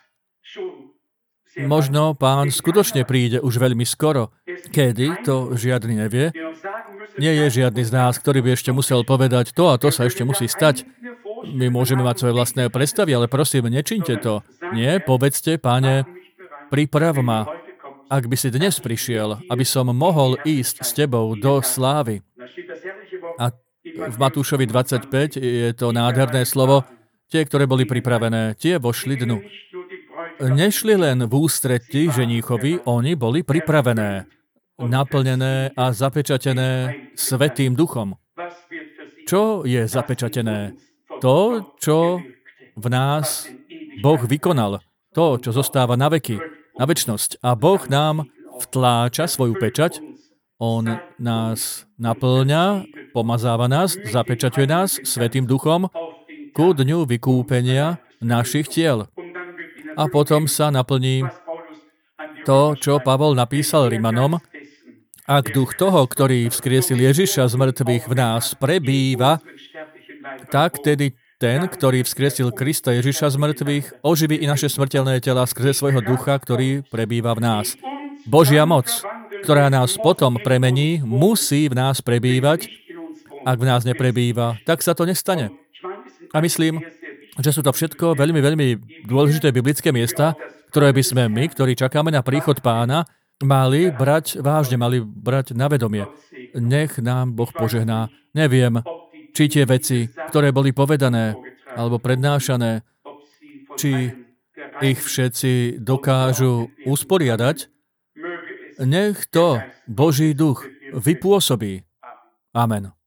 Možno Pán skutočne príde už veľmi skoro. Kedy, to žiadny nevie. Nie je žiadny z nás, ktorý by ešte musel povedať, to a to sa ešte musí stať. My môžeme mať svoje vlastné predstavy, ale prosím, nečinte to. Nie, povedzte, Pane, priprav ma, ak by si dnes prišiel, aby som mohol ísť s tebou do slávy. A v Matúšovi 25 je to nádherné slovo, tie, ktoré boli pripravené, tie vošli dnu. Nešli len v ústretí ženíchovi, oni boli pripravené, naplnené a zapečatené Svätým Duchom. Čo je zapečatené? to, čo v nás Boh vykonal, to, čo zostáva na veky, na večnosť. A Boh nám vtláča svoju pečať, on nás naplňa, pomazáva nás, zapečaťuje nás Svätým Duchom ku dňu vykúpenia našich tiel. A potom sa naplní to, čo Pavol napísal Rimanom. Ak duch toho, ktorý vzkriesil Ježiša z mŕtvych v nás prebýva, tak tedy ten, ktorý vzkriesil Krista Ježiša z mŕtvych, oživí i naše smrteľné tela skrze svojho ducha, ktorý prebýva v nás. Božia moc, ktorá nás potom premení, musí v nás prebývať. Ak v nás neprebýva, tak sa to nestane. A myslím, že sú to všetko veľmi, veľmi dôležité biblické miesta, ktoré by sme my, ktorí čakáme na príchod Pána, mali brať vážne, mali brať na vedomie. Nech nám Boh požehná. Neviem, či tie veci, ktoré boli povedané alebo prednášané, či ich všetci dokážu usporiadať, nech to Boží duch vypôsobí. Amen.